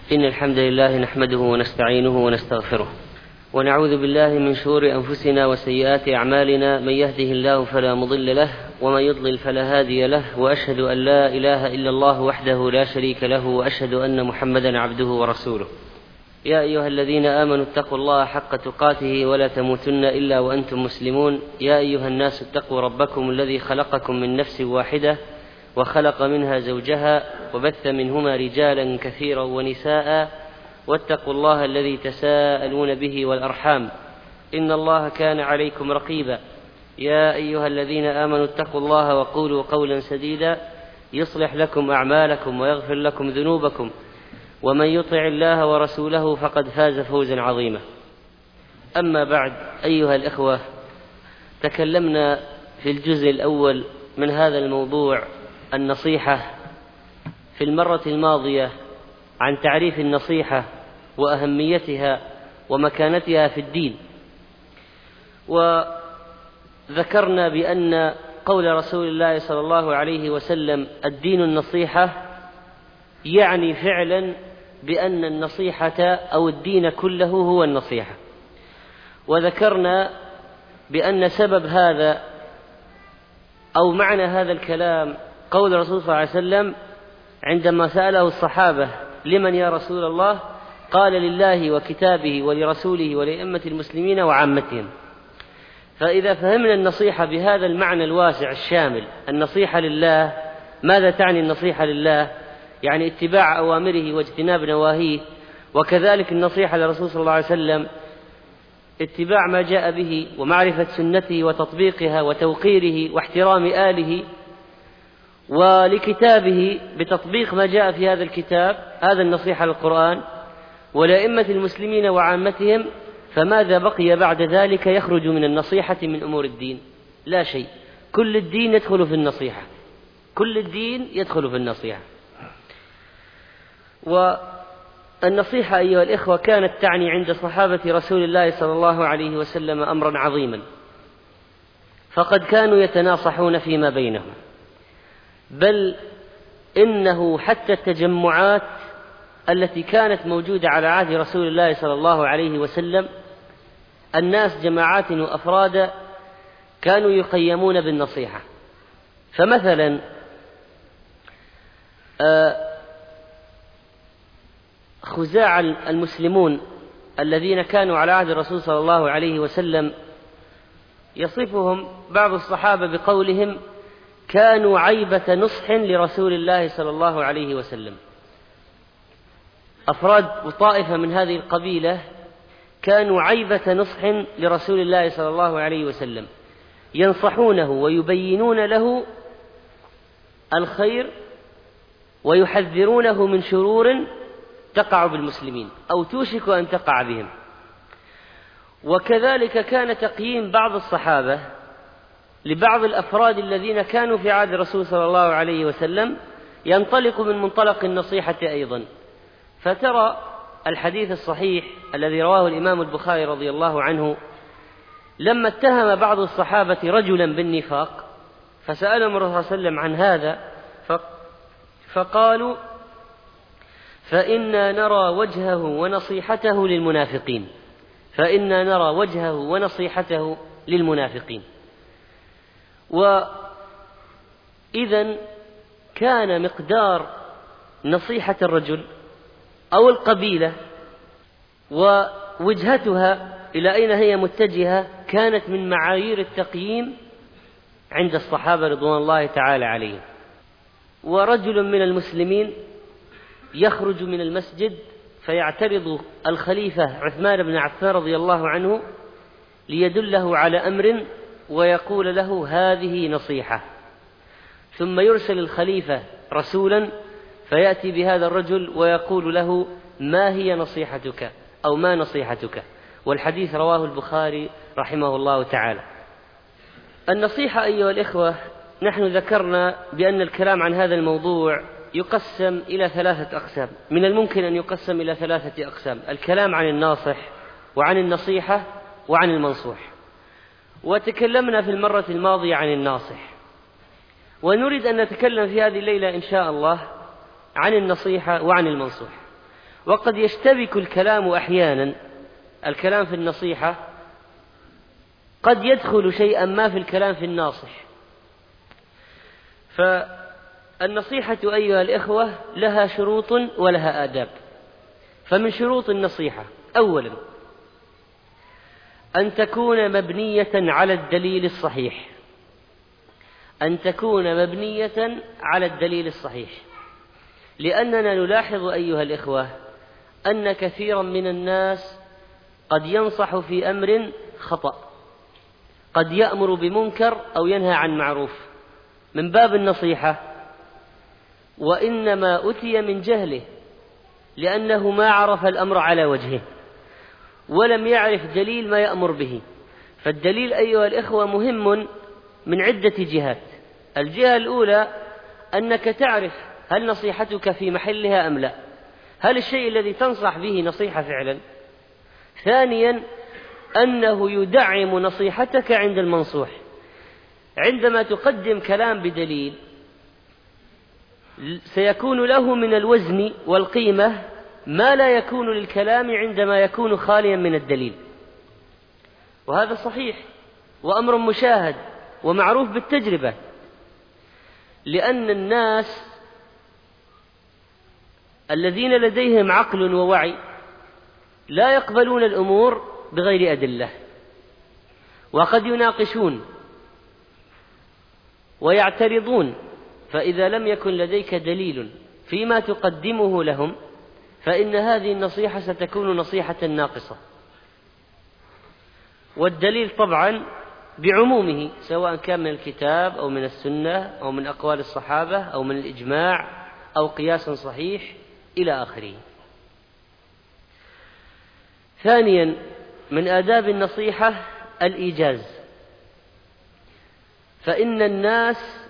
إن الحمد لله نحمده ونستعينه ونستغفره ونعوذ بالله من شرور أنفسنا وسيئات أعمالنا. من يهده الله فلا مضل له ومن يضلل فلا هادي له، وأشهد أن لا إله إلا الله وحده لا شريك له، وأشهد أن محمدا عبده ورسوله. يا أيها الذين آمنوا اتقوا الله حق تقاته ولا تموتن إلا وأنتم مسلمون. يا أيها الناس اتقوا ربكم الذي خلقكم من نفس واحدة وخلق منها زوجها وبث منهما رجالا كثيرا ونساء، واتقوا الله الذي تساءلون به والأرحام إن الله كان عليكم رقيبا. يا أيها الذين آمنوا اتقوا الله وقولوا قولا سديدا يصلح لكم أعمالكم ويغفر لكم ذنوبكم، ومن يطع الله ورسوله فقد فاز فوزا عظيما. أما بعد، أيها الإخوة، تكلمنا في الجزء الأول من هذا الموضوع النصيحة في المرة الماضية عن تعريف النصيحة وأهميتها ومكانتها في الدين، وذكرنا بأن قول رسول الله صلى الله عليه وسلم الدين النصيحة يعني فعلا بأن النصيحة أو الدين كله هو النصيحة. وذكرنا بأن سبب هذا أو معنى هذا الكلام قول الرسول صلى الله عليه وسلم عندما سأله الصحابة لمن يا رسول الله؟ قال لله وكتابه ولرسوله ولأئمة المسلمين وعامتهم. فإذا فهمنا النصيحة بهذا المعنى الواسع الشامل، النصيحة لله، ماذا تعني النصيحة لله؟ يعني اتباع أوامره واجتناب نواهيه، وكذلك النصيحة للرسول صلى الله عليه وسلم اتباع ما جاء به ومعرفة سنته وتطبيقها وتوقيره واحترام آله، ولكتابه بتطبيق ما جاء في هذا الكتاب، هذا النصيحة للقرآن، ولأئمة المسلمين وعامتهم. فماذا بقي بعد ذلك يخرج من النصيحة من أمور الدين؟ لا شيء. كل الدين يدخل في النصيحة، كل الدين يدخل في النصيحة. والنصيحة أيها الإخوة كانت تعني عند صحابة رسول الله صلى الله عليه وسلم أمرا عظيما، فقد كانوا يتناصحون فيما بينهم، بل إنه حتى التجمعات التي كانت موجودة على عهد رسول الله صلى الله عليه وسلم، الناس جماعات وأفرادا كانوا يقيمون بالنصيحة. فمثلا خزاع المسلمون الذين كانوا على عهد الرسول صلى الله عليه وسلم يصفهم بعض الصحابة بقولهم كانوا عيبة نصح لرسول الله صلى الله عليه وسلم. أفراد وطائفة من هذه القبيلة كانوا عيبة نصح لرسول الله صلى الله عليه وسلم، ينصحونه ويبينون له الخير ويحذرونه من شرور تقع بالمسلمين أو توشك أن تقع بهم. وكذلك كان تقييم بعض الصحابة لبعض الأفراد الذين كانوا في عهد الرسول صلى الله عليه وسلم ينطلق من منطلق النصيحة أيضا. فترى الحديث الصحيح الذي رواه الإمام البخاري رضي الله عنه لما اتهم بعض الصحابة رجلا بالنفاق، فسألهم الرسول صلى الله عليه وسلم عن هذا، فقالوا فإنا نرى وجهه ونصيحته للمنافقين، فإنا نرى وجهه ونصيحته للمنافقين. وإذن كان مقدار نصيحة الرجل أو القبيلة ووجهتها إلى أين هي متجهة كانت من معايير التقييم عند الصحابة رضوان الله تعالى عليهم. ورجل من المسلمين يخرج من المسجد فيعترض الخليفة عثمان بن عفان رضي الله عنه ليدله على أمر ويقول له هذه نصيحة، ثم يرسل الخليفة رسولا فيأتي بهذا الرجل ويقول له ما هي نصيحتك أو ما نصيحتك. والحديث رواه البخاري رحمه الله تعالى. النصيحة أيها الإخوة، نحن ذكرنا بأن الكلام عن هذا الموضوع يقسم إلى 3 أقسام، من الممكن أن يقسم إلى 3 أقسام: الكلام عن الناصح وعن النصيحة وعن المنصوح. وتكلمنا في المرة الماضية عن الناصح، ونريد أن نتكلم في هذه الليلة إن شاء الله عن النصيحة وعن المنصوح. وقد يشتبك الكلام أحيانا، الكلام في النصيحة قد يدخل شيئا ما في الكلام في الناصح. فالنصيحة أيها الإخوة لها شروط ولها آداب. فمن شروط النصيحة أولا أن تكون مبنية على الدليل الصحيح، أن تكون مبنية على الدليل الصحيح، لأننا نلاحظ أيها الإخوة أن كثيرا من الناس قد ينصح في أمر خطأ، قد يأمر بمنكر أو ينهى عن معروف من باب النصيحة، وإنما أتي من جهله، لأنه ما عرف الأمر على وجهه ولم يعرف دليل ما يأمر به. فالدليل أيها الإخوة مهم من عدة جهات. الجهة الأولى أنك تعرف هل نصيحتك في محلها أم لا، هل الشيء الذي تنصح به نصيحة فعلا. ثانيا أنه يدعم نصيحتك عند المنصوح. عندما تقدم كلام بدليل سيكون له من الوزن والقيمة ما لا يكون للكلام عندما يكون خاليا من الدليل، وهذا صحيح وأمر مشاهد ومعروف بالتجربة، لأن الناس الذين لديهم عقل ووعي لا يقبلون الأمور بغير أدلة، وقد يناقشون ويعترضون، فإذا لم يكن لديك دليل فيما تقدمه لهم فإن هذه النصيحة ستكون نصيحة ناقصة. والدليل طبعا بعمومه، سواء كان من الكتاب أو من السنة أو من أقوال الصحابة أو من الإجماع أو قياس صحيح إلى آخره. ثانيا من آداب النصيحة الإيجاز، فإن الناس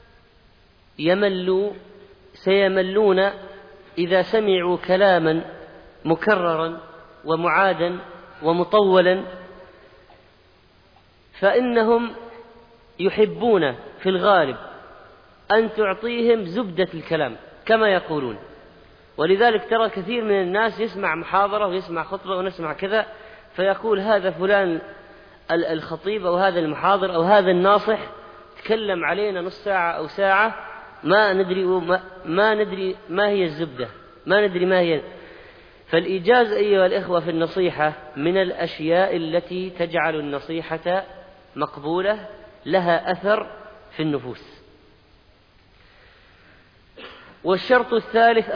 سيملون إذا سمعوا كلاما مكررا ومعادا ومطولا، فإنهم يحبون في الغالب أن تعطيهم زبدة الكلام كما يقولون. ولذلك ترى كثير من الناس يسمع محاضرة ويسمع خطبة ونسمع كذا فيقول هذا فلان الخطيب أو هذا المحاضر أو هذا الناصح تكلم علينا نص ساعة أو ساعة ما ندري ما هي الزبدة، ما ندري ما هي. فالإيجاز أيها الإخوة في النصيحة من الأشياء التي تجعل النصيحة مقبولة لها أثر في النفوس. والشرط الثالث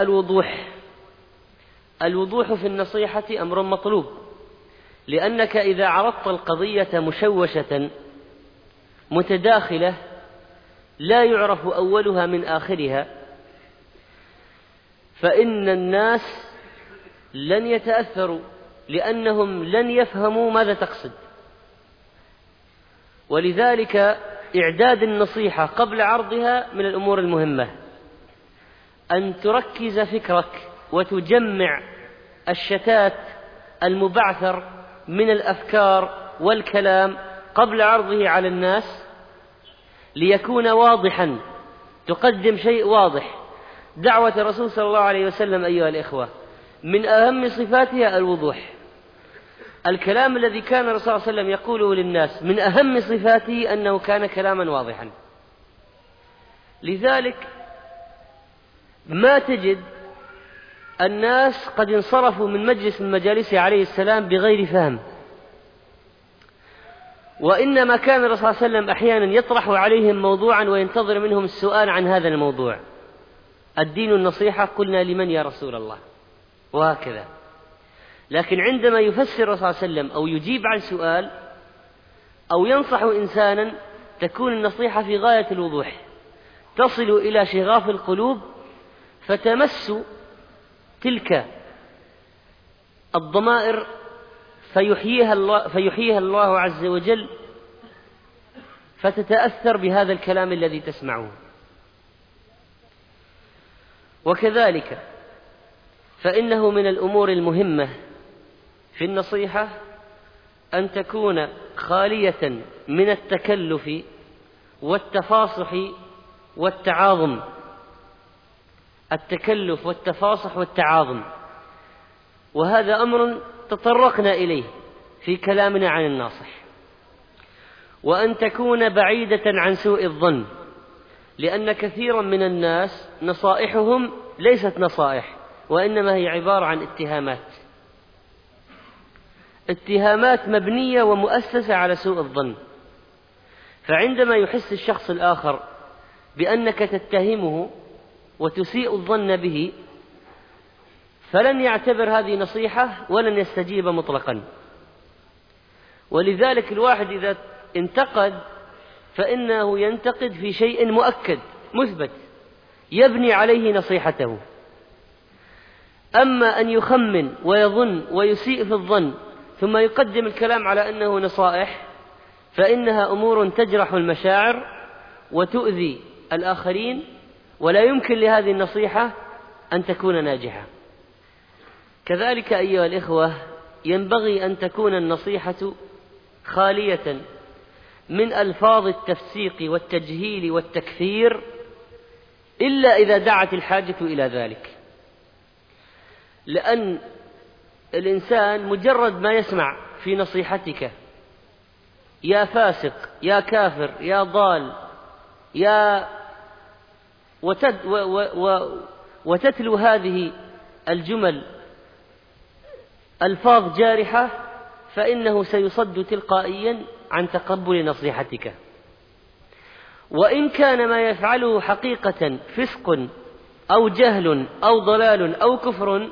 الوضوح في النصيحة أمر مطلوب، لأنك إذا عرضت القضية مشوشة متداخلة لا يعرف أولها من آخرها فإن الناس لن يتأثروا، لأنهم لن يفهموا ماذا تقصد. ولذلك إعداد النصيحة قبل عرضها من الأمور المهمة، أن تركز فكرك وتجمع الشتات المبعثر من الأفكار والكلام قبل عرضه على الناس ليكون واضحا، تقدم شيء واضح. دعوة الرسول صلى الله عليه وسلم أيها الإخوة من أهم صفاتها الوضوح. الكلام الذي كان الرسول صلى الله عليه وسلم يقوله للناس من أهم صفاته أنه كان كلاما واضحا. لذلك ما تجد الناس قد انصرفوا من مجلس من مجالسه عليه السلام بغير فهم، وإنما كان الرسول صلى الله عليه وسلم أحيانا يطرح عليهم موضوعا وينتظر منهم السؤال عن هذا الموضوع. الدين النصيحة، قلنا لمن يا رسول الله، وهكذا. لكن عندما يفسر الرسول صلى الله عليه وسلم أو يجيب عن سؤال أو ينصح إنسانا تكون النصيحة في غاية الوضوح، تصل إلى شغاف القلوب فتمس تلك الضمائر فيحييها الله عز وجل فتتأثر بهذا الكلام الذي تسمعه. وكذلك فإنه من الأمور المهمة في النصيحة أن تكون خالية من التكلف والتفاصح والتعاظم. التكلف والتفاصح والتعاظم، وهذا أمر تطرقنا إليه في كلامنا عن الناصح. وأن تكون بعيدة عن سوء الظن، لأن كثيرا من الناس نصائحهم ليست نصائح، وإنما هي عبارة عن اتهامات مبنية ومؤسسة على سوء الظن. فعندما يحس الشخص الآخر بأنك تتهمه وتسيء الظن به، فلن يعتبر هذه نصيحة ولن يستجيب مطلقا. ولذلك الواحد إذا انتقد فإنه ينتقد في شيء مؤكد مثبت يبني عليه نصيحته. أما أن يخمن ويظن ويسيء في الظن ثم يقدم الكلام على أنه نصائح، فإنها أمور تجرح المشاعر وتؤذي الآخرين، ولا يمكن لهذه النصيحة أن تكون ناجحة. كذلك أيها الإخوة، ينبغي أن تكون النصيحة خالية من ألفاظ التفسيق والتجهيل والتكفير، إلا إذا دعت الحاجة إلى ذلك. لأن الإنسان مجرد ما يسمع في نصيحتك يا فاسق يا كافر يا ضال يا وتتلو هذه الجمل ألفاظ جارحة، فإنه سيصد تلقائيا عن تقبل نصيحتك. وإن كان ما يفعله حقيقة فسق أو جهل أو ضلال أو كفر،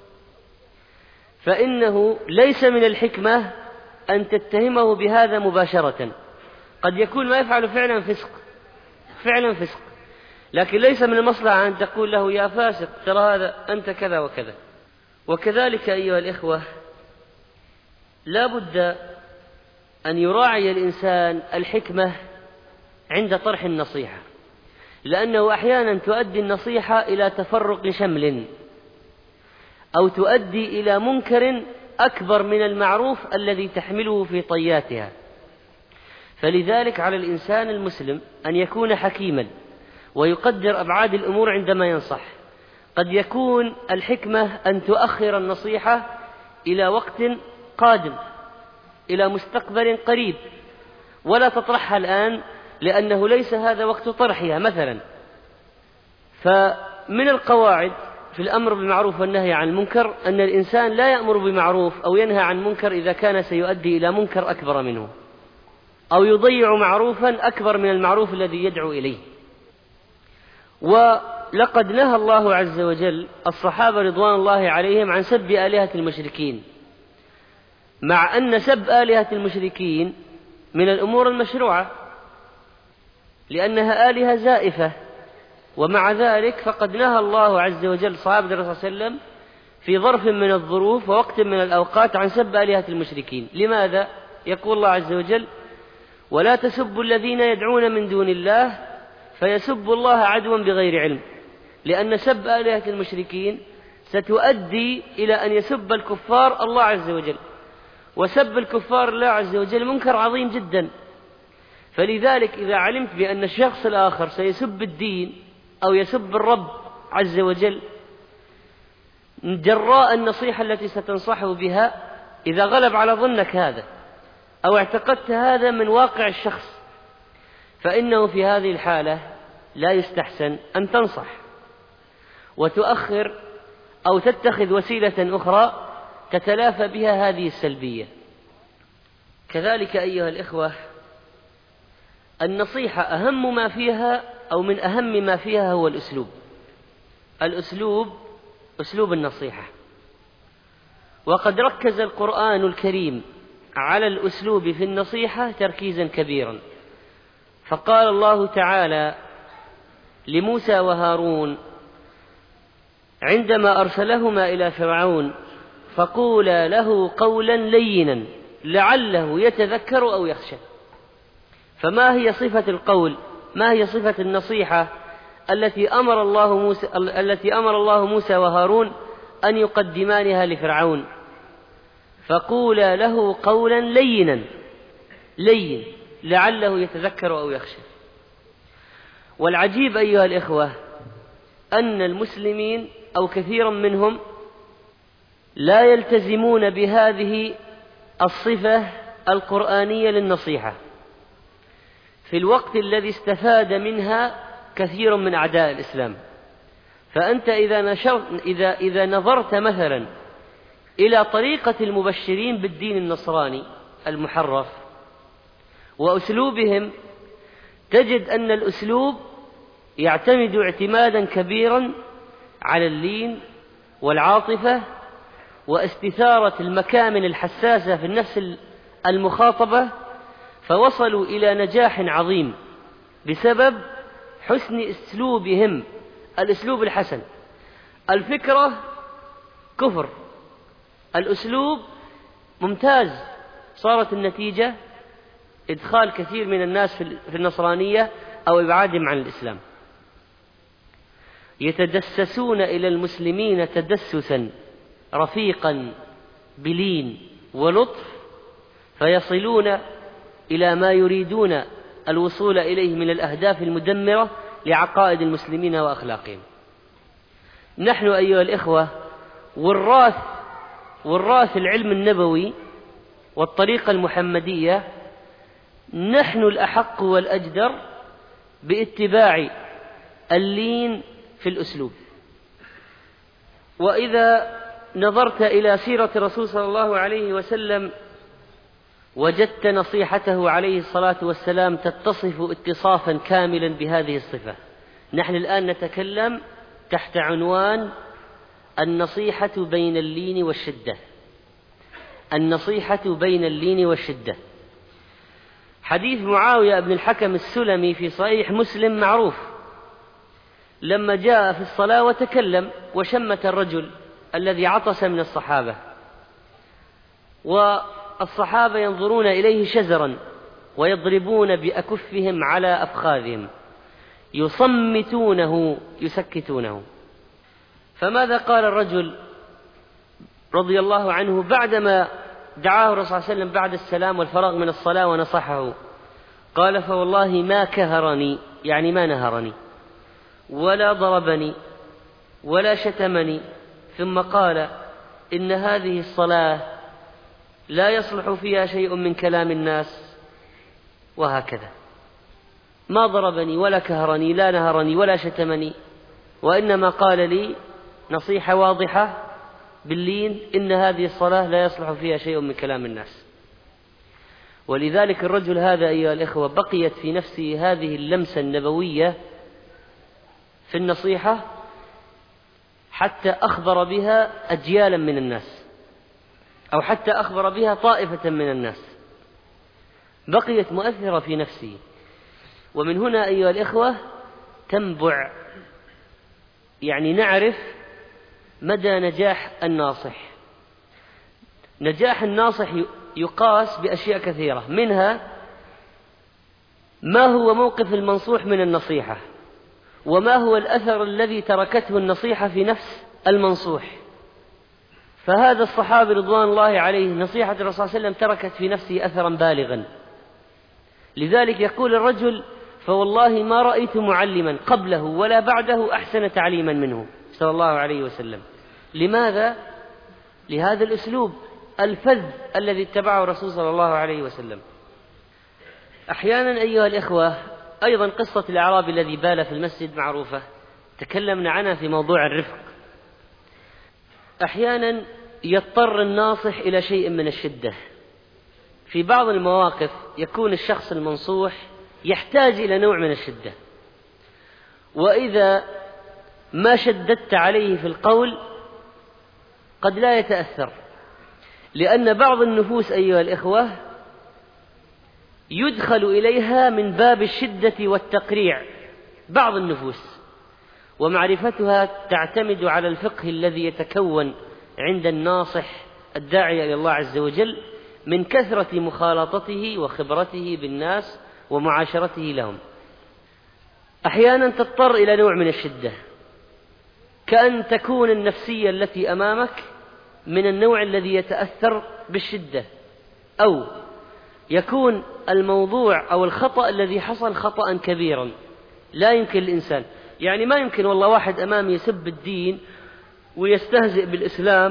فإنه ليس من الحكمة أن تتهمه بهذا مباشرة. قد يكون ما يفعل فعلا فسق، لكن ليس من المصلحة أن تقول له يا فاسق ترى هذا أنت كذا وكذا. وكذلك أيها الإخوة، لا بد أن يراعي الإنسان الحكمة عند طرح النصيحة، لأنه أحيانا تؤدي النصيحة إلى تفرق شمل، أو تؤدي إلى منكر أكبر من المعروف الذي تحمله في طياتها. فلذلك على الإنسان المسلم أن يكون حكيما ويقدر أبعاد الأمور عندما ينصح. قد يكون الحكمة أن تؤخر النصيحة إلى وقت قادم، إلى مستقبل قريب، ولا تطرحها الآن، لأنه ليس هذا وقت طرحها مثلا. فمن القواعد في الأمر بالمعروف والنهي عن المنكر أن الإنسان لا يأمر بمعروف أو ينهى عن منكر إذا كان سيؤدي إلى منكر أكبر منه، أو يضيع معروفا أكبر من المعروف الذي يدعو إليه. ولقد نهى الله عز وجل الصحابة رضوان الله عليهم عن سب آلهة المشركين، مع أن سب آلهة المشركين من الأمور المشروعة لأنها آلهة زائفة، ومع ذلك فقد نهى الله عز وجل صحابة الرسول صلى الله عليه وسلم في ظرف من الظروف ووقت من الأوقات عن سب آلهة المشركين. لماذا؟ يقول الله عز وجل: ولا تسبوا الذين يدعون من دون الله فيسبوا الله عدوا بغير علم. لأن سب آلهة المشركين ستؤدي إلى أن يسب الكفار الله عز وجل، وسب الكفار الله عز وجل منكر عظيم جدا. فلذلك إذا علمت بأن الشخص الآخر سيسب الدين أو يسب الرب عز وجل جراء النصيحة التي ستنصحه بها، إذا غلب على ظنك هذا أو اعتقدت هذا من واقع الشخص، فإنه في هذه الحالة لا يستحسن أن تنصح وتؤخر أو تتخذ وسيلة أخرى تتلافى بها هذه السلبية. كذلك أيها الإخوة، النصيحة أهم ما فيها أو من أهم ما فيها هو أسلوب النصيحة. وقد ركز القرآن الكريم على الأسلوب في النصيحة تركيزا كبيرا، فقال الله تعالى لموسى وهارون عندما أرسلهما إلى فرعون: فقولا له قولا لينا لعله يتذكر أو يخشى. فما هي صفة القول؟ ما هي صفة النصيحة التي أمر الله موسى وهارون أن يقدمانها لفرعون؟ فقولا له قولا لين لعله يتذكر أو يخشى. والعجيب أيها الإخوة أن المسلمين أو كثيرا منهم لا يلتزمون بهذه الصفة القرآنية للنصيحة في الوقت الذي استفاد منها كثير من أعداء الإسلام. فأنت إذا نظرت مثلا إلى طريقة المبشرين بالدين النصراني المحرف وأسلوبهم، تجد أن الأسلوب يعتمد اعتمادا كبيرا على اللين والعاطفة واستثارة المكامن الحساسة في النفس المخاطبة، فوصلوا إلى نجاح عظيم بسبب حسن أسلوبهم، الأسلوب الحسن. الفكرة كفر، الأسلوب ممتاز، صارت النتيجة إدخال كثير من الناس في النصرانية أو إبعادهم عن الإسلام. يتدسسون إلى المسلمين تدسسا رفيقا بلين ولطف، فيصلون إلى ما يريدون الوصول إليه من الأهداف المدمرة لعقائد المسلمين وأخلاقهم. نحن أيها الإخوة وراث العلم النبوي والطريقة المحمدية، نحن الأحق والأجدر باتباع اللين في الأسلوب. وإذا نظرت إلى سيرة الرسول صلى الله عليه وسلم وجدت نصيحته عليه الصلاة والسلام تتصف اتصافا كاملا بهذه الصفة. نحن الآن نتكلم تحت عنوان النصيحة بين اللين والشدة. النصيحة بين اللين والشدة. حديث معاوية بن الحكم السلمي في صحيح مسلم معروف، لما جاء في الصلاة وتكلم وشمت الرجل الذي عطس من الصحابة، والصحابة ينظرون إليه شزرا ويضربون بأكفهم على أفخاذهم، يصمتونه يسكتونه. فماذا قال الرجل رضي الله عنه بعدما دعاه الرسول صلى الله عليه وسلم بعد السلام والفراغ من الصلاة ونصحه؟ قال: فوالله ما كهرني، يعني ما نهرني ولا ضربني ولا شتمني، ثم قال: إن هذه الصلاة لا يصلح فيها شيء من كلام الناس. وهكذا ما ضربني ولا كهرني، لا نهرني ولا شتمني، وإنما قال لي نصيحة واضحة باللين: إن هذه الصلاة لا يصلح فيها شيء من كلام الناس. ولذلك الرجل هذا أيها الإخوة بقيت في نفسه هذه اللمسة النبوية في النصيحة حتى أخبر بها أجيالا من الناس، أو حتى أخبر بها طائفة من الناس، بقيت مؤثرة في نفسه. ومن هنا أيها الإخوة تنبع، يعني نعرف مدى نجاح الناصح. نجاح الناصح يقاس بأشياء كثيرة، منها ما هو موقف المنصوح من النصيحة، وما هو الأثر الذي تركته النصيحة في نفس المنصوح. فهذا الصحابي رضوان الله عليه نصيحة الرسول صلى الله عليه وسلم تركت في نفسه أثرا بالغا، لذلك يقول الرجل: فوالله ما رأيت معلما قبله ولا بعده أحسن تعليما منه صلى الله عليه وسلم. لماذا؟ لهذا الأسلوب الفذ الذي اتبعه الرسول صلى الله عليه وسلم. أحيانا أيها الإخوة أيضا قصة الأعرابي الذي بال في المسجد معروفة، تكلمنا عنها في موضوع الرفق. أحيانا يضطر الناصح إلى شيء من الشدة. في بعض المواقف يكون الشخص المنصوح يحتاج إلى نوع من الشدة، وإذا ما شددت عليه في القول قد لا يتأثر، لأن بعض النفوس أيها الإخوة يدخل إليها من باب الشدة والتقريع، بعض النفوس، ومعرفتها تعتمد على الفقه الذي يتكون عند الناصح الداعي إلى الله عز وجل من كثرة مخالطته وخبرته بالناس ومعاشرته لهم. أحيانا تضطر إلى نوع من الشدة، كأن تكون النفسية التي أمامك من النوع الذي يتأثر بالشدة، أو يكون الموضوع أو الخطأ الذي حصل خطأ كبيرا لا يمكن الإنسان، يعني ما يمكن والله واحد أمامي يسب الدين ويستهزئ بالإسلام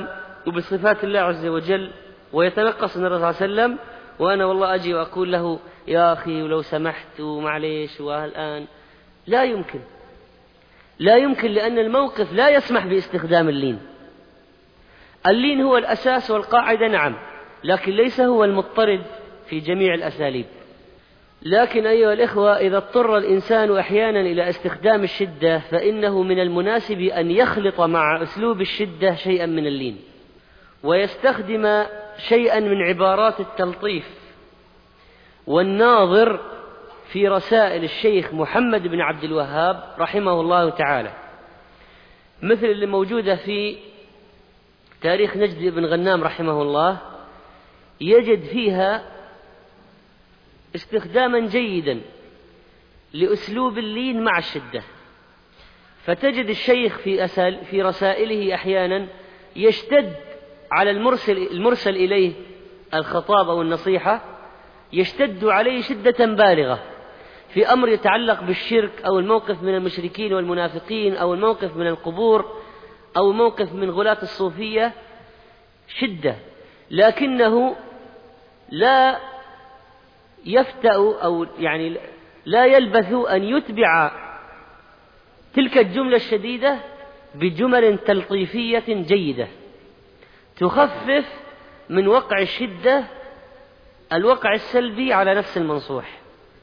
وبصفات الله عز وجل ويتنقص من الرسول صلى الله عليه وسلم، وأنا والله أجي وأقول له يا أخي ولو سمحت ومعليش والآن، لا يمكن، لا يمكن، لأن الموقف لا يسمح باستخدام اللين. اللين هو الأساس والقاعدة نعم، لكن ليس هو المضطرد في جميع الأساليب. لكن أيها الإخوة، إذا اضطر الإنسان أحيانا إلى استخدام الشدة فإنه من المناسب أن يخلط مع أسلوب الشدة شيئا من اللين، ويستخدم شيئا من عبارات التلطيف. والناظر في رسائل الشيخ محمد بن عبد الوهاب رحمه الله تعالى، مثل اللي موجودة في تاريخ نجد بن غنام رحمه الله، يجد فيها استخداما جيدا لأسلوب اللين مع الشدة. فتجد الشيخ في رسائله أحيانا يشتد على المرسل إليه الخطاب أو النصيحة، يشتد عليه شدة بالغة في أمر يتعلق بالشرك أو الموقف من المشركين والمنافقين أو الموقف من القبور أو موقف من غلاة الصوفية، شدة، لكنه لا يفتأ أو يعني لا يلبث أن يتبع تلك الجملة الشديدة بجمل تلطيفية جيدة تخفف من وقع الشدة الوقع السلبي على نفس المنصوح.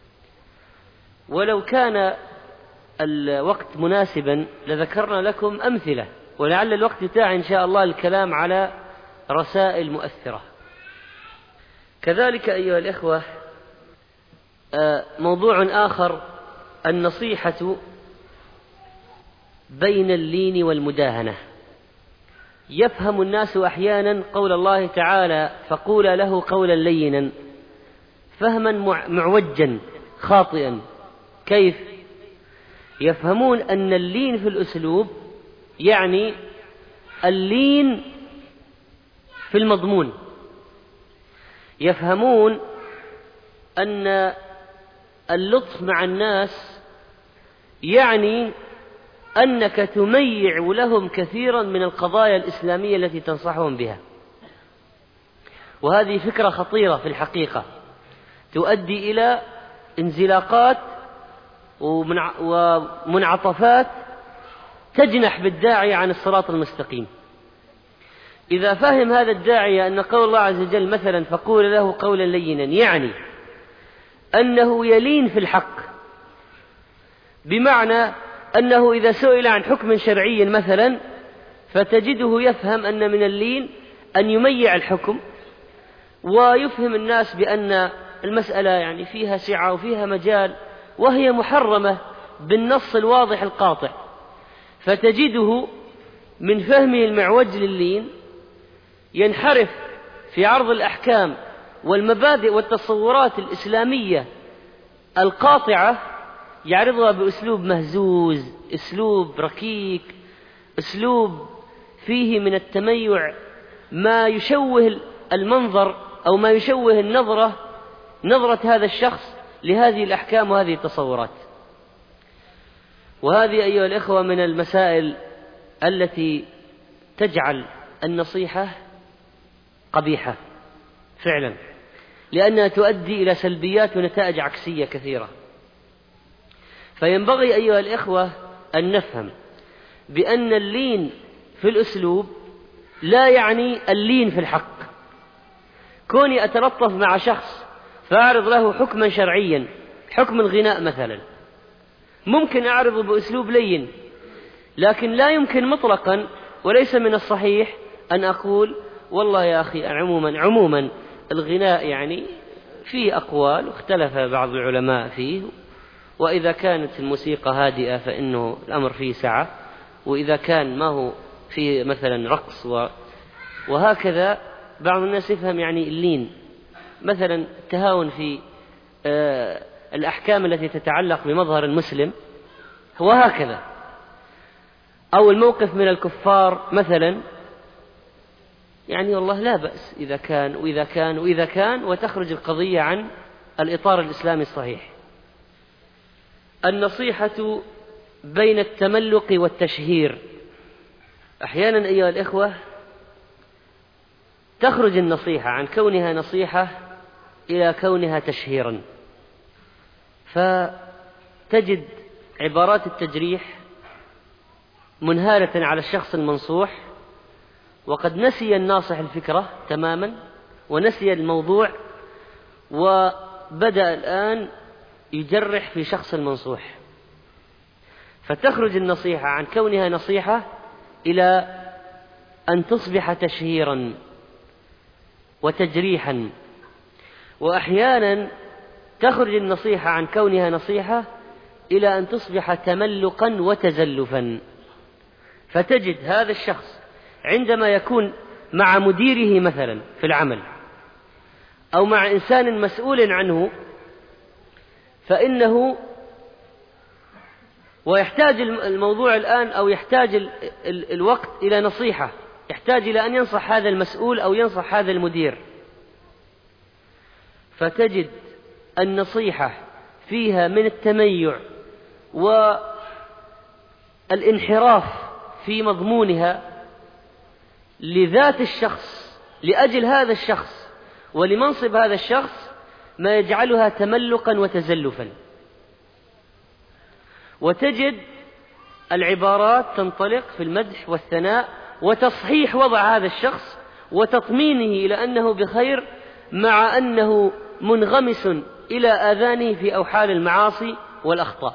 ولو كان الوقت مناسبا لذكرنا لكم أمثلة، ولعل الوقت يتاع إن شاء الله الكلام على رسائل مؤثرة. كذلك أيها الإخوة، موضوع آخر النصيحة بين اللين والمداهنة. يفهم الناس أحيانا قول الله تعالى فقولا له قولا لينا فهما معوجا خاطئا. كيف؟ يفهمون أن اللين في الأسلوب يعني اللين في المضمون، يفهمون أن اللطف مع الناس يعني أنك تميع لهم كثيرا من القضايا الإسلامية التي تنصحهم بها. وهذه فكرة خطيرة في الحقيقة، تؤدي إلى انزلاقات ومنعطفات تجنح بالداعية عن الصراط المستقيم. إذا فهم هذا الداعية أن قول الله عز وجل مثلا فقول له قولا لينا يعني أنه يلين في الحق، بمعنى أنه إذا سئل عن حكم شرعي مثلا فتجده يفهم أن من اللين أن يميع الحكم ويفهم الناس بأن المسألة يعني فيها سعة وفيها مجال وهي محرمة بالنص الواضح القاطع. فتجده من فهمه المعوج لللين ينحرف في عرض الأحكام والمبادئ والتصورات الإسلامية القاطعة، يعرضها بأسلوب مهزوز، أسلوب ركيك، أسلوب فيه من التميع ما يشوه المنظر أو ما يشوه نظرة هذا الشخص لهذه الأحكام وهذه التصورات. وهذه أيها الإخوة من المسائل التي تجعل النصيحة قبيحة فعلا، لأنها تؤدي إلى سلبيات ونتائج عكسية كثيرة. فينبغي أيها الإخوة أن نفهم بأن اللين في الأسلوب لا يعني اللين في الحق. كوني أتلطف مع شخص فأعرض له حكما شرعيا، حكم الغناء مثلا، ممكن أعرضه بأسلوب لين، لكن لا يمكن مطلقا وليس من الصحيح أن أقول والله يا أخي عموما الغناء يعني فيه أقوال واختلف بعض العلماء فيه، وإذا كانت الموسيقى هادئة فإنه الأمر فيه سعة، وإذا كان ما هو فيه مثلا رقص وهكذا. بعض الناس يفهم يعني اللين مثلا التهاون في الأحكام التي تتعلق بمظهر المسلم وهكذا، أو الموقف من الكفار مثلا، يعني والله لا بأس إذا كان وإذا كان وإذا كان، وتخرج القضية عن الإطار الإسلامي الصحيح. النصيحة بين التملق والتشهير. أحيانا أيها الإخوة تخرج النصيحة عن كونها نصيحة إلى كونها تشهيرا، فتجد عبارات التجريح منهالة على الشخص المنصوح، وقد نسي الناصح الفكرة تماما ونسي الموضوع، وبدأ الآن يجرح في شخص المنصوح. فتخرج النصيحة عن كونها نصيحة إلى أن تصبح تشهيرا وتجريحا، وأحيانا تخرج النصيحة عن كونها نصيحة إلى أن تصبح تملقا وتزلفا. فتجد هذا الشخص عندما يكون مع مديره مثلا في العمل أو مع إنسان مسؤول عنه، فإنه ويحتاج الموضوع الآن أو يحتاج الوقت إلى نصيحة، يحتاج إلى أن ينصح هذا المسؤول أو ينصح هذا المدير، فتجد النصيحة فيها من التميع والانحراف في مضمونها لذات الشخص، لأجل هذا الشخص ولمنصب هذا الشخص، ما يجعلها تملقا وتزلفا. وتجد العبارات تنطلق في المدح والثناء وتصحيح وضع هذا الشخص وتطمينه إلى أنه بخير، مع أنه منغمس إلى آذانه في أوحال المعاصي والأخطاء.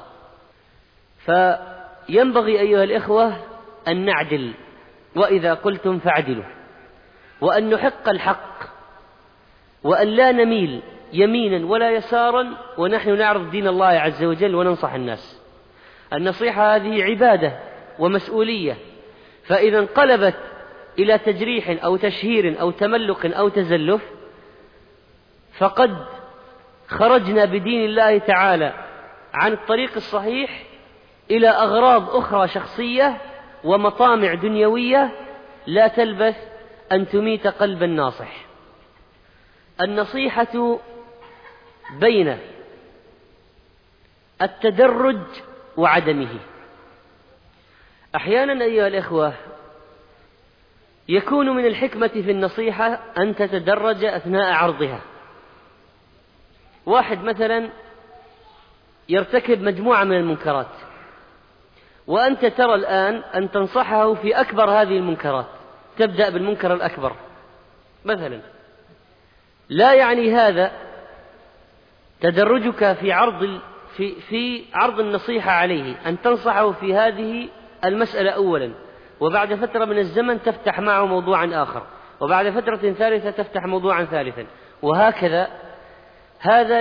فينبغي أيها الإخوة أن نعدل، وإذا قلتم فاعدلوا، وأن نحق الحق، وأن لا نميل يمينا ولا يسارا ونحن نعرض دين الله عز وجل وننصح الناس. النصيحة هذه عبادة ومسؤولية، فإذا انقلبت إلى تجريح أو تشهير أو تملق أو تزلف فقد خرجنا بدين الله تعالى عن الطريق الصحيح إلى أغراض أخرى شخصية ومطامع دنيوية لا تلبث أن تميت قلب الناصح. النصيحة بين التدرج وعدمه. أحيانا أيها الإخوة يكون من الحكمة في النصيحة أن تتدرج أثناء عرضها. واحد مثلا يرتكب مجموعة من المنكرات، وأنت ترى الآن أن تنصحه في أكبر هذه المنكرات، تبدأ بالمنكر الأكبر مثلا. لا يعني هذا تدرجك في عرض النصيحة عليه أن تنصحه في هذه المسألة أولا، وبعد فترة من الزمن تفتح معه موضوعا آخر، وبعد فترة ثالثة تفتح موضوعا ثالثا، وهكذا. هذا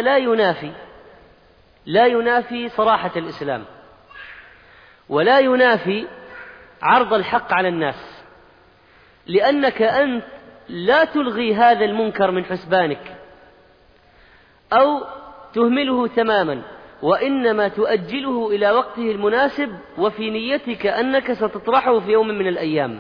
لا ينافي صراحة الإسلام، ولا ينافي عرض الحق على الناس، لأنك أنت لا تلغي هذا المنكر من حسبانك أو تهمله تماما، وإنما تؤجله إلى وقته المناسب وفي نيتك أنك ستطرحه في يوم من الأيام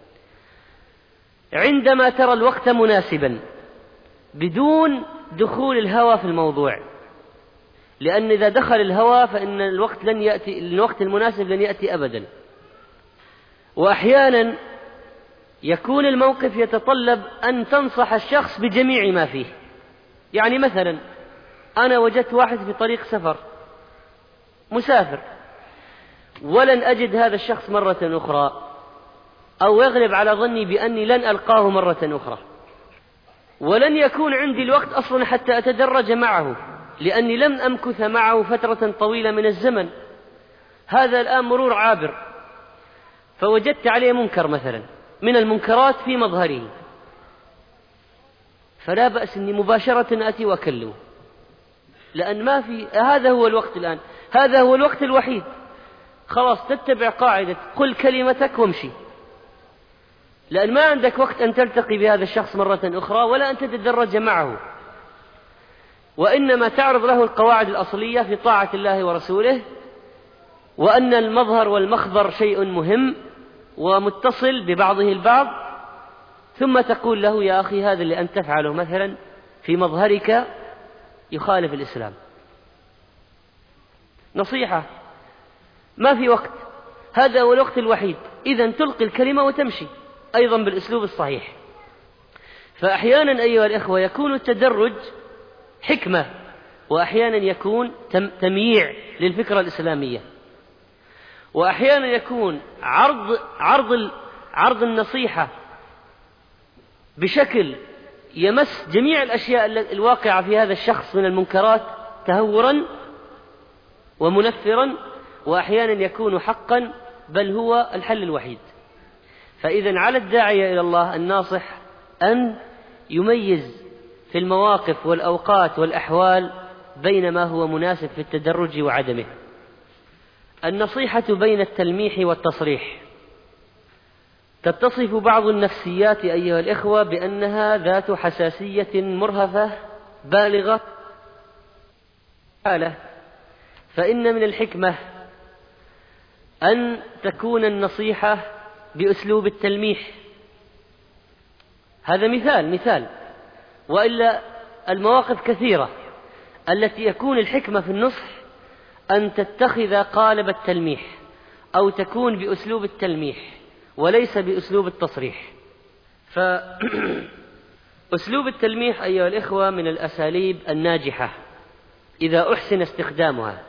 عندما ترى الوقت مناسبا، بدون دخول الهوى في الموضوع، لأن إذا دخل الهوى فإن الوقت المناسب لن يأتي أبدا. وأحيانا يكون الموقف يتطلب أن تنصح الشخص بجميع ما فيه. يعني مثلا أنا وجدت واحد في طريق سفر مسافر، ولن أجد هذا الشخص مرة أخرى، أو يغلب على ظني بأني لن ألقاه مرة أخرى، ولن يكون عندي الوقت أصلا حتى أتدرج معه، لأني لم أمكث معه فترة طويلة من الزمن. هذا الآن مرور عابر، فوجدت عليه منكر مثلا من المنكرات في مظهره، فلا بأس أني مباشرة أتي وأكلمه، لأن ما في هذا هو الوقت الآن، هذا هو الوقت الوحيد. خلاص تتبع قاعدة قل كلمتك وامشي، لأن ما عندك وقت أن تلتقي بهذا الشخص مرة أخرى ولا أن تتدرج معه، وإنما تعرض له القواعد الأصلية في طاعة الله ورسوله، وأن المظهر والمخبر شيء مهم ومتصل ببعضه البعض، ثم تقول له يا أخي هذا اللي أنت تفعله مثلا في مظهرك يخالف الإسلام. نصيحة، ما في وقت، هذا هو الوقت الوحيد، إذن تلقي الكلمة وتمشي أيضا بالأسلوب الصحيح. فأحيانا أيها الإخوة يكون التدرج حكمة، وأحيانا يكون تمييع للفكرة الإسلامية، وأحيانا يكون عرض النصيحة بشكل يمس جميع الأشياء الواقعة في هذا الشخص من المنكرات تهورا ومنفرا، وأحيانا يكون حقا بل هو الحل الوحيد. فإذا على الداعية إلى الله الناصح أن يميز في المواقف والأوقات والأحوال بين ما هو مناسب في التدرج وعدمه. النصيحة بين التلميح والتصريح. تتصف بعض النفسيات أيها الإخوة بأنها ذات حساسية مرهفة بالغة حالة، فإن من الحكمة أن تكون النصيحة بأسلوب التلميح. هذا مثال، وإلا المواقف كثيرة التي يكون الحكمة في النصح أن تتخذ قالب التلميح أو تكون بأسلوب التلميح وليس بأسلوب التصريح. فأسلوب التلميح أيها الإخوة من الأساليب الناجحة إذا أحسن استخدامها،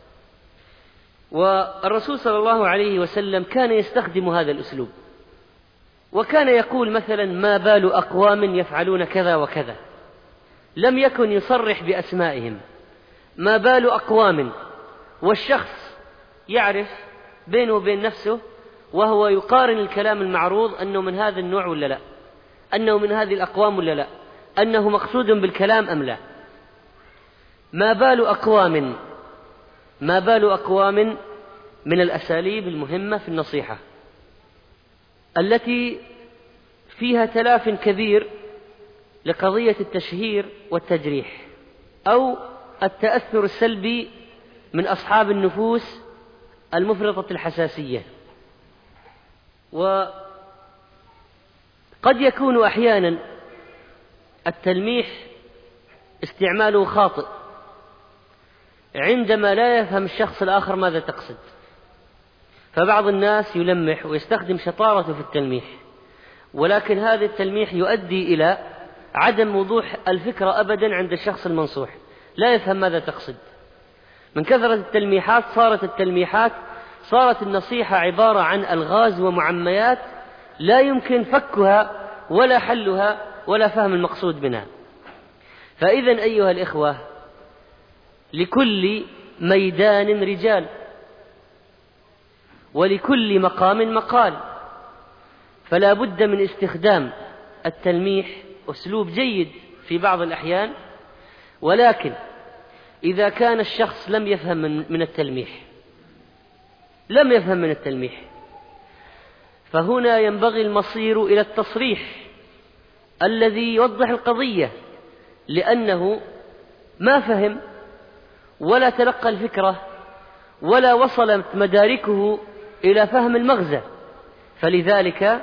والرسول صلى الله عليه وسلم كان يستخدم هذا الأسلوب، وكان يقول مثلا: ما بال أقوام يفعلون كذا وكذا. لم يكن يصرح بأسمائهم، ما بال أقوام، والشخص يعرف بينه وبين نفسه وهو يقارن الكلام المعروض أنه من هذا النوع ولا لا، أنه من هذه الأقوام ولا لا، أنه مقصود بالكلام أم لا. ما بال أقوام من الأساليب المهمة في النصيحة التي فيها تلاف كبير لقضية التشهير والتجريح أو التأثر السلبي من أصحاب النفوس المفرطة الحساسية. وقد يكون أحيانا التلميح استعماله خاطئ عندما لا يفهم الشخص الآخر ماذا تقصد، فبعض الناس يلمح ويستخدم شطارته في التلميح، ولكن هذا التلميح يؤدي إلى عدم وضوح الفكرة أبدا عند الشخص المنصوح، لا يفهم ماذا تقصد. من كثرة التلميحات صارت النصيحة عبارة عن ألغاز ومعميات لا يمكن فكها ولا حلها ولا فهم المقصود منها. فإذا أيها الإخوة، لكل ميدان رجال ولكل مقام مقال، فلا بد من استخدام التلميح أسلوب جيد في بعض الأحيان، ولكن إذا كان الشخص لم يفهم من التلميح فهنا ينبغي المصير إلى التصريح الذي يوضح القضية، لأنه ما فهم ولا تلقى الفكرة ولا وصلت مداركه إلى فهم المغزى. فلذلك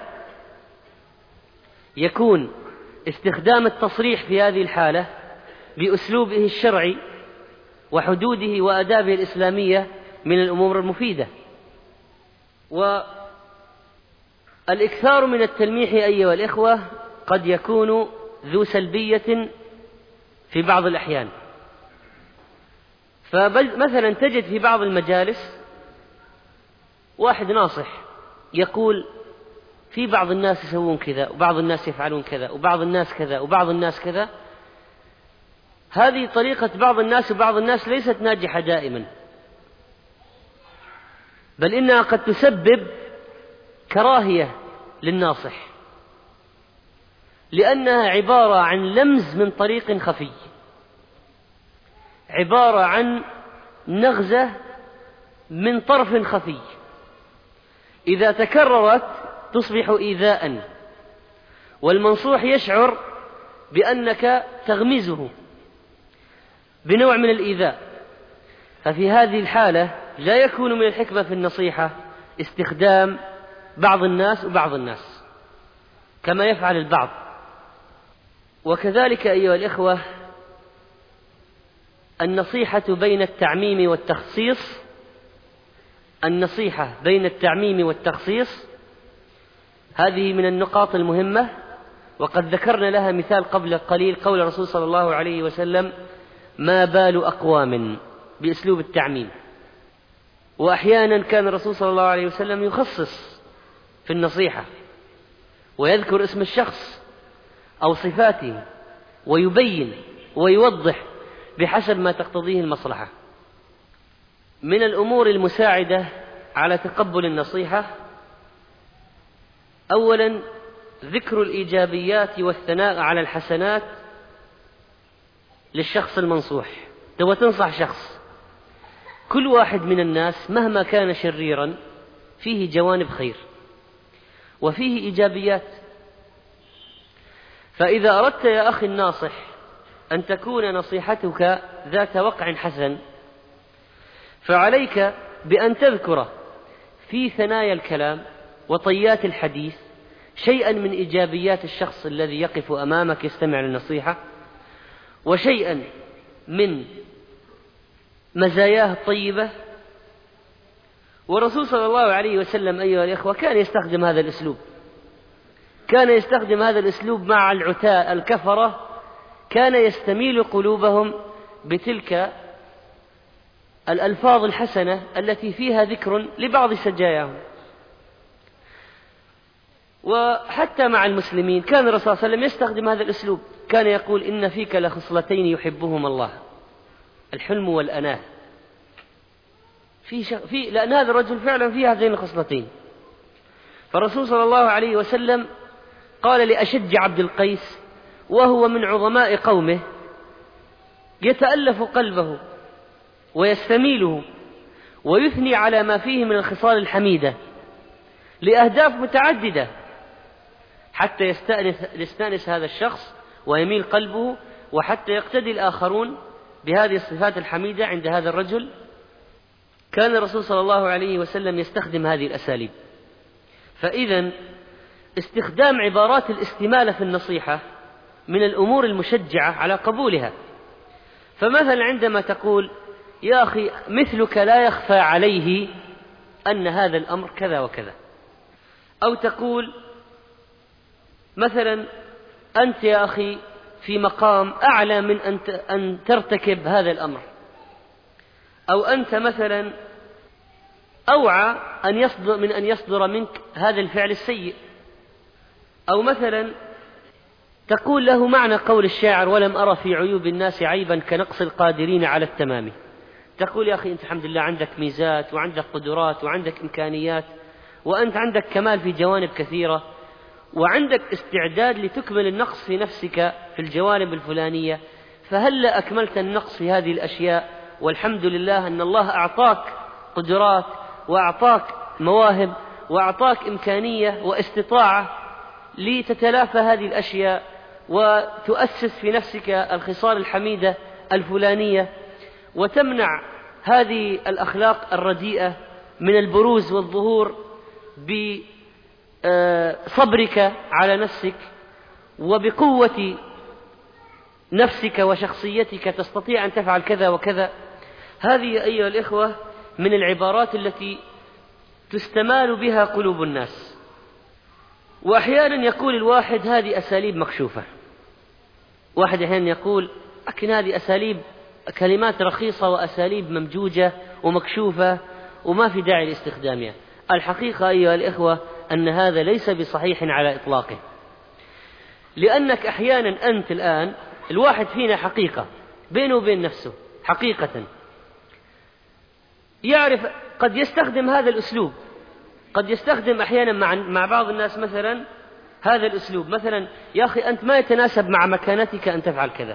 يكون استخدام التصريح في هذه الحالة بأسلوبه الشرعي وحدوده وآدابه الإسلامية من الأمور المفيدة. والإكثار من التلميح أيها الإخوة قد يكون ذو سلبية في بعض الأحيان. فمثلا تجد في بعض المجالس واحد ناصح يقول: في بعض الناس يسوون كذا، وبعض الناس يفعلون كذا، وبعض الناس كذا، وبعض الناس كذا. هذه طريقة بعض الناس، وبعض الناس ليست ناجحة دائما، بل إنها قد تسبب كراهية للناصح، لأنها عبارة عن لمز من طريق خفي، عبارة عن نغزة من طرف خفي، إذا تكررت تصبح إيذاء، والمنصوح يشعر بأنك تغمزه بنوع من الإيذاء. ففي هذه الحالة لا يكون من الحكمة في النصيحة استخدام بعض الناس وبعض الناس كما يفعل البعض. وكذلك أيها الإخوة، النصيحة بين التعميم والتخصيص هذه من النقاط المهمة، وقد ذكرنا لها مثال قبل قليل، قول الرسول صلى الله عليه وسلم: ما بال أقوام، بأسلوب التعميم. وأحيانا كان الرسول صلى الله عليه وسلم يخصص في النصيحة ويذكر اسم الشخص أو صفاته ويبين ويوضح بحسب ما تقتضيه المصلحة. من الأمور المساعدة على تقبل النصيحة: أولا ذكر الإيجابيات والثناء على الحسنات للشخص المنصوح. لو تنصح شخص، كل واحد من الناس مهما كان شريرا فيه جوانب خير وفيه إيجابيات. فإذا أردت يا أخي الناصح أن تكون نصيحتك ذات وقع حسن، فعليك بأن تذكر في ثنايا الكلام وطيات الحديث شيئا من إيجابيات الشخص الذي يقف أمامك يستمع للنصيحة، وشيئا من مزاياه الطيبة. والرسول صلى الله عليه وسلم أيها الإخوة كان يستخدم هذا الأسلوب، كان يستخدم هذا الأسلوب مع العتاة الكفرة، كان يستميل قلوبهم بتلك الألفاظ الحسنة التي فيها ذكر لبعض سجاياهم. وحتى مع المسلمين كان الرسول صلى الله عليه وسلم يستخدم هذا الأسلوب، كان يقول: إن فيك لخصلتين يحبهما الله، الحلم والأناة. لأن هذا الرجل فعلا فيه هذين الخصلتين. فالرسول صلى الله عليه وسلم قال لأشج عبد القيس وهو من عظماء قومه يتألف قلبه ويستميله ويثني على ما فيه من الخصال الحميدة لأهداف متعددة، حتى يستأنس هذا الشخص ويميل قلبه، وحتى يقتدي الآخرون بهذه الصفات الحميدة عند هذا الرجل. كان الرسول صلى الله عليه وسلم يستخدم هذه الأساليب. فإذا استخدام عبارات الاستمالة في النصيحة من الأمور المشجعة على قبولها. فمثلا عندما تقول: يا أخي مثلك لا يخفى عليه أن هذا الأمر كذا وكذا، أو تقول مثلا: أنت يا أخي في مقام أعلى من أن ترتكب هذا الأمر، أو أنت مثلا أوعى من أن يصدر منك هذا الفعل السيء، أو مثلا تقول له معنى قول الشاعر: ولم أرى في عيوب الناس عيبا كنقص القادرين على التمام. تقول: يا أخي أنت الحمد لله عندك ميزات وعندك قدرات وعندك إمكانيات، وأنت عندك كمال في جوانب كثيرة، وعندك استعداد لتكمل النقص في نفسك في الجوانب الفلانية، فهل أكملت النقص في هذه الأشياء؟ والحمد لله أن الله أعطاك قدرات وأعطاك مواهب وأعطاك إمكانية واستطاعة لتتلافى هذه الأشياء وتؤسس في نفسك الخصال الحميدة الفلانية، وتمنع هذه الأخلاق الرديئة من البروز والظهور بصبرك على نفسك وبقوة نفسك وشخصيتك تستطيع أن تفعل كذا وكذا. هذه أيها الإخوة من العبارات التي تستمال بها قلوب الناس. وأحيانا يقول الواحد: هذه أساليب مكشوفة. واحد أحيانا يقول: لكن هذه أساليب كلمات رخيصة وأساليب ممجوجة ومكشوفة وما في داعي لاستخدامها. الحقيقة أيها الإخوة أن هذا ليس بصحيح على إطلاقه، لأنك أحيانا أنت الآن الواحد فينا حقيقة بينه وبين نفسه حقيقة يعرف، قد يستخدم هذا الأسلوب، قد يستخدم أحيانا مع بعض الناس مثلا هذا الأسلوب، مثلا: يا أخي أنت ما يتناسب مع مكانتك أن تفعل كذا.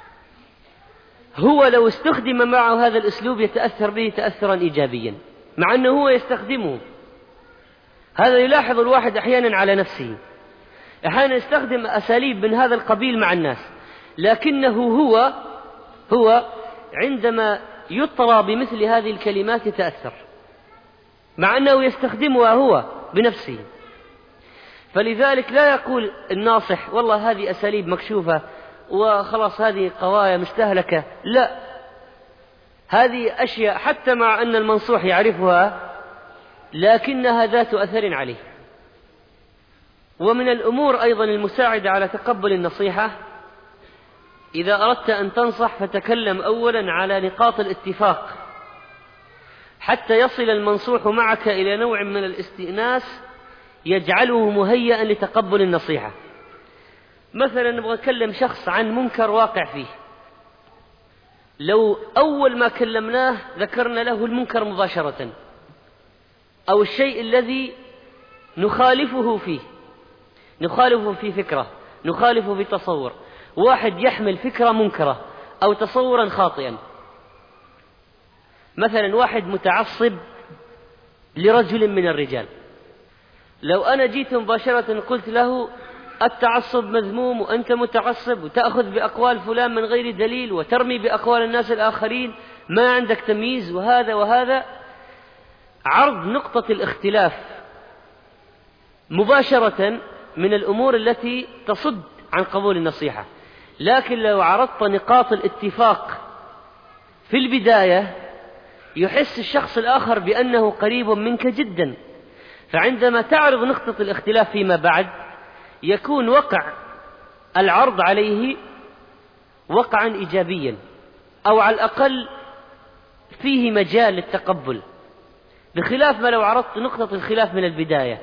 هو لو استخدم معه هذا الأسلوب يتأثر به تأثرا إيجابيا، مع أنه هو يستخدمه. هذا يلاحظ الواحد أحيانا على نفسه، أحيانا يستخدم أساليب من هذا القبيل مع الناس، لكنه هو عندما يطرى بمثل هذه الكلمات يتأثر، مع أنه يستخدمها هو بنفسه. فلذلك لا يقول الناصح: والله هذه أساليب مكشوفة وخلاص هذه قوايا مستهلكة. لا، هذه أشياء حتى مع أن المنصوح يعرفها لكنها ذات أثر عليه. ومن الأمور أيضا المساعدة على تقبل النصيحة، إذا أردت أن تنصح فتكلم أولا على نقاط الاتفاق حتى يصل المنصوح معك إلى نوع من الاستئناس يجعله مهيئا لتقبل النصيحة. مثلا نبغى نكلم شخص عن منكر واقع فيه، لو أول ما كلمناه ذكرنا له المنكر مباشرة أو الشيء الذي نخالفه في فكرة، نخالفه في تصور، واحد يحمل فكرة منكرة أو تصورا خاطئا، مثلا واحد متعصب لرجل من الرجال، لو أنا جيت مباشرة قلت له التعصب مذموم وأنت متعصب وتأخذ بأقوال فلان من غير دليل وترمي بأقوال الناس الآخرين، ما عندك تمييز وهذا وهذا، عرض نقطة الاختلاف مباشرة من الأمور التي تصد عن قبول النصيحة. لكن لو عرضت نقاط الاتفاق في البداية يحس الشخص الآخر بأنه قريب منك جدا، فعندما تعرض نقطة الاختلاف فيما بعد يكون وقع العرض عليه وقعا إيجابيا، أو على الأقل فيه مجال للتقبل، بخلاف ما لو عرضت نقطة الخلاف من البداية.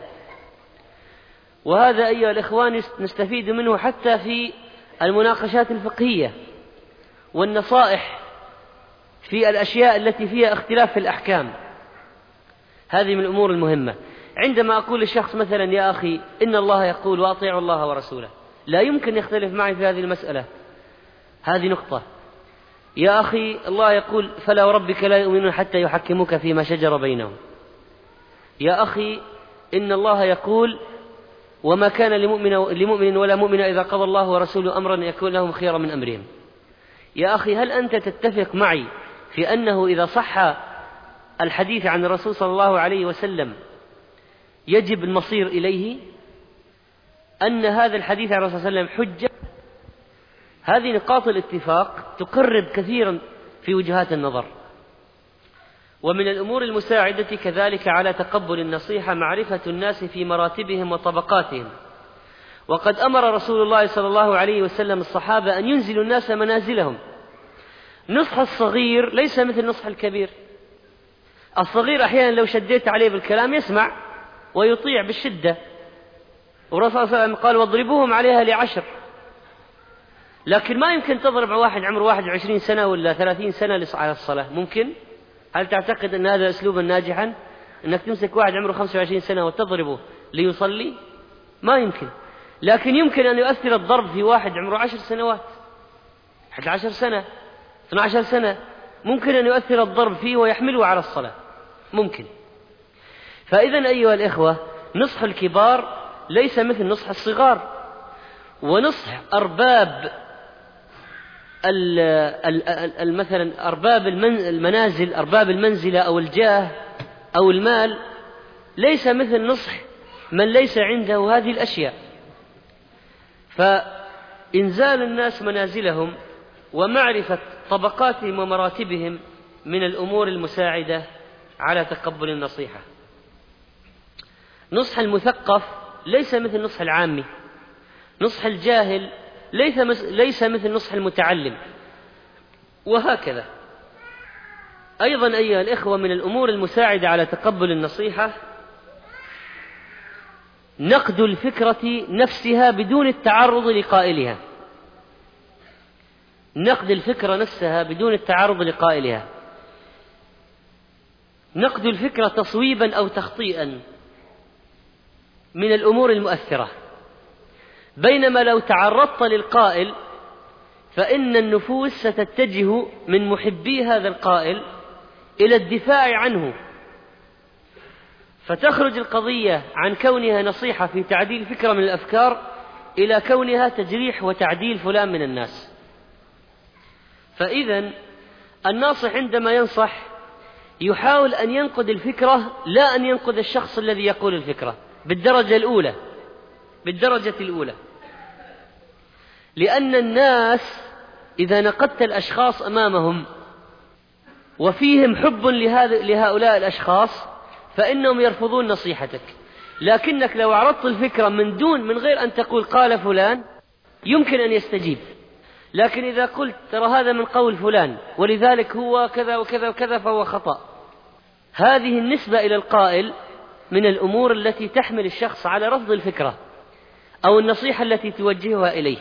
وهذا أيها الإخوان نستفيد منه حتى في المناقشات الفقهية والنصائح في الأشياء التي فيها اختلاف في الأحكام. هذه من الأمور المهمة. عندما أقول للشخص مثلا يا أخي إن الله يقول وأطيعوا الله ورسوله، لا يمكن يختلف معي في هذه المسألة، هذه نقطة. يا أخي الله يقول فلا وربك لا يؤمنون حتى يحكموك فيما شجر بينهم. يا أخي إن الله يقول وما كان لمؤمن ولا مؤمن إذا قضى الله ورسوله أمرا يكون لهم خيرا من أمرهم. يا أخي هل أنت تتفق معي في أنه إذا صح الحديث عن الرسول صلى الله عليه وسلم يجب المصير إليه، أن هذا الحديث عن الرسول صلى الله عليه وسلم حجة؟ هذه نقاط الاتفاق تقرب كثيرا في وجهات النظر. ومن الأمور المساعدة كذلك على تقبل النصيحة معرفة الناس في مراتبهم وطبقاتهم. وقد أمر رسول الله صلى الله عليه وسلم الصحابة أن ينزلوا الناس منازلهم. نصح الصغير ليس مثل نصح الكبير. الصغير أحيانا لو شديت عليه بالكلام يسمع ويطيع بالشدة، والرسول صلى الله عليه وسلم قال واضربوهم عليها ل10. لكن ما يمكن تضرب واحد عمره 21 سنة ولا 30 سنة على الصلاة، ممكن؟ هل تعتقد أن هذا أسلوبا ناجحا؟ أنك تمسك واحد عمره 25 سنة وتضربه ليصلي؟ ما يمكن. لكن يمكن أن يؤثر الضرب في واحد عمره 10 سنوات، 11 سنة، 12 سنة، ممكن أن يؤثر الضرب فيه ويحمله على الصلاة، ممكن. فإذا أيها الإخوة نصح الكبار ليس مثل نصح الصغار. ونصح أرباب مثلا أرباب المنازل، أرباب المنزلة أو الجاه أو المال، ليس مثل نصح من ليس عنده هذه الأشياء. فإنزال الناس منازلهم ومعرفة طبقاتهم ومراتبهم من الأمور المساعدة على تقبل النصيحة. نصح المثقف ليس مثل نصح العامي، نصح الجاهل ليس مثل نصح المتعلم، وهكذا. أيضا أيها الإخوة من الأمور المساعدة على تقبل النصيحة نقد الفكرة نفسها بدون التعرض لقائلها. نقد الفكرة نفسها بدون التعرض لقائلها. نقد الفكرة تصويبا أو تخطيئا من الأمور المؤثرة، بينما لو تعرضت للقائل فإن النفوس ستتجه من محبي هذا القائل إلى الدفاع عنه، فتخرج القضية عن كونها نصيحة في تعديل فكرة من الأفكار إلى كونها تجريح وتعديل فلان من الناس. فإذا الناصح عندما ينصح يحاول أن ينقد الفكرة، لا أن ينقد الشخص الذي يقول الفكرة بالدرجة الأولى. لأن الناس إذا نقدت الأشخاص أمامهم وفيهم حب لهؤلاء الأشخاص فإنهم يرفضون نصيحتك. لكنك لو عرضت الفكرة من غير أن تقول قال فلان يمكن أن يستجيب. لكن إذا قلت ترى هذا من قول فلان ولذلك هو كذا وكذا وكذا فهو خطأ، هذه النسبة إلى القائل من الأمور التي تحمل الشخص على رفض الفكرة أو النصيحة التي توجهها إليه.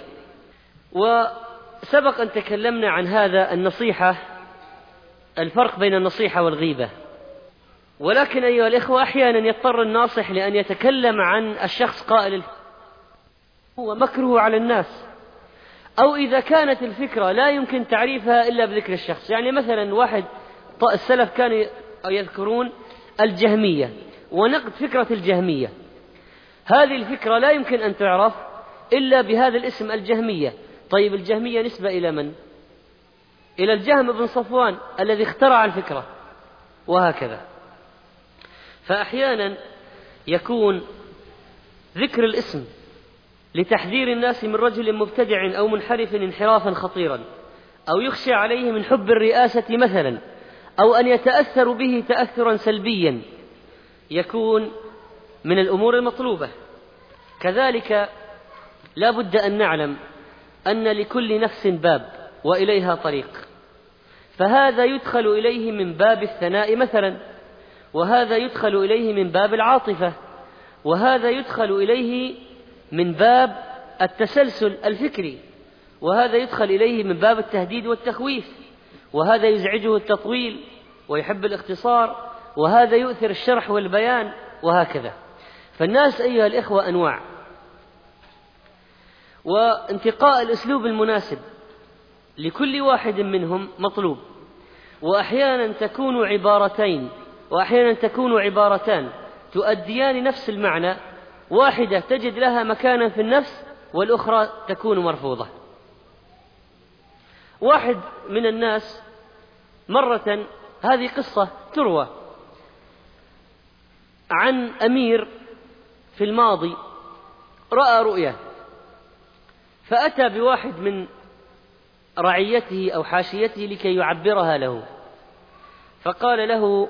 وسبق أن تكلمنا عن هذا النصيحة، الفرق بين النصيحة والغيبة. ولكن أيها الإخوة أحيانا يضطر الناصح لأن يتكلم عن الشخص قائل هو مكره على الناس، أو إذا كانت الفكرة لا يمكن تعريفها إلا بذكر الشخص. يعني مثلا واحد السلف كانوا يذكرون الجهمية ونقد فكرة الجهمية، هذه الفكرة لا يمكن أن تعرف إلا بهذا الاسم الجهمية. طيب الجهمية نسبة إلى من؟ إلى الجهم بن صفوان الذي اخترع الفكرة، وهكذا. فأحيانا يكون ذكر الاسم لتحذير الناس من رجل مبتدع أو منحرف انحرافا خطيرا، أو يخشى عليه من حب الرئاسة مثلا، أو أن يتأثر به تأثرا سلبيا، يكون من الأمور المطلوبة. كذلك لا بد أن نعلم أن لكل نفس باب وإليها طريق، فهذا يدخل إليه من باب الثناء مثلا، وهذا يدخل إليه من باب العاطفة، وهذا يدخل إليه من باب التسلسل الفكري، وهذا يدخل إليه من باب التهديد والتخويف، وهذا يزعجه التطويل ويحب الاختصار، وهذا يؤثر الشرح والبيان، وهكذا. فالناس أيها الإخوة أنواع، وانتقاء الأسلوب المناسب لكل واحد منهم مطلوب. وأحيانا تكون عبارتين وأحيانا تكون عبارتان تؤديان نفس المعنى، واحدة تجد لها مكانا في النفس والأخرى تكون مرفوضة. واحد من الناس مرة، هذه قصة تروى عن أمير في الماضي، رأى رؤيا فأتى بواحد من رعيته أو حاشيته لكي يعبرها له، فقال له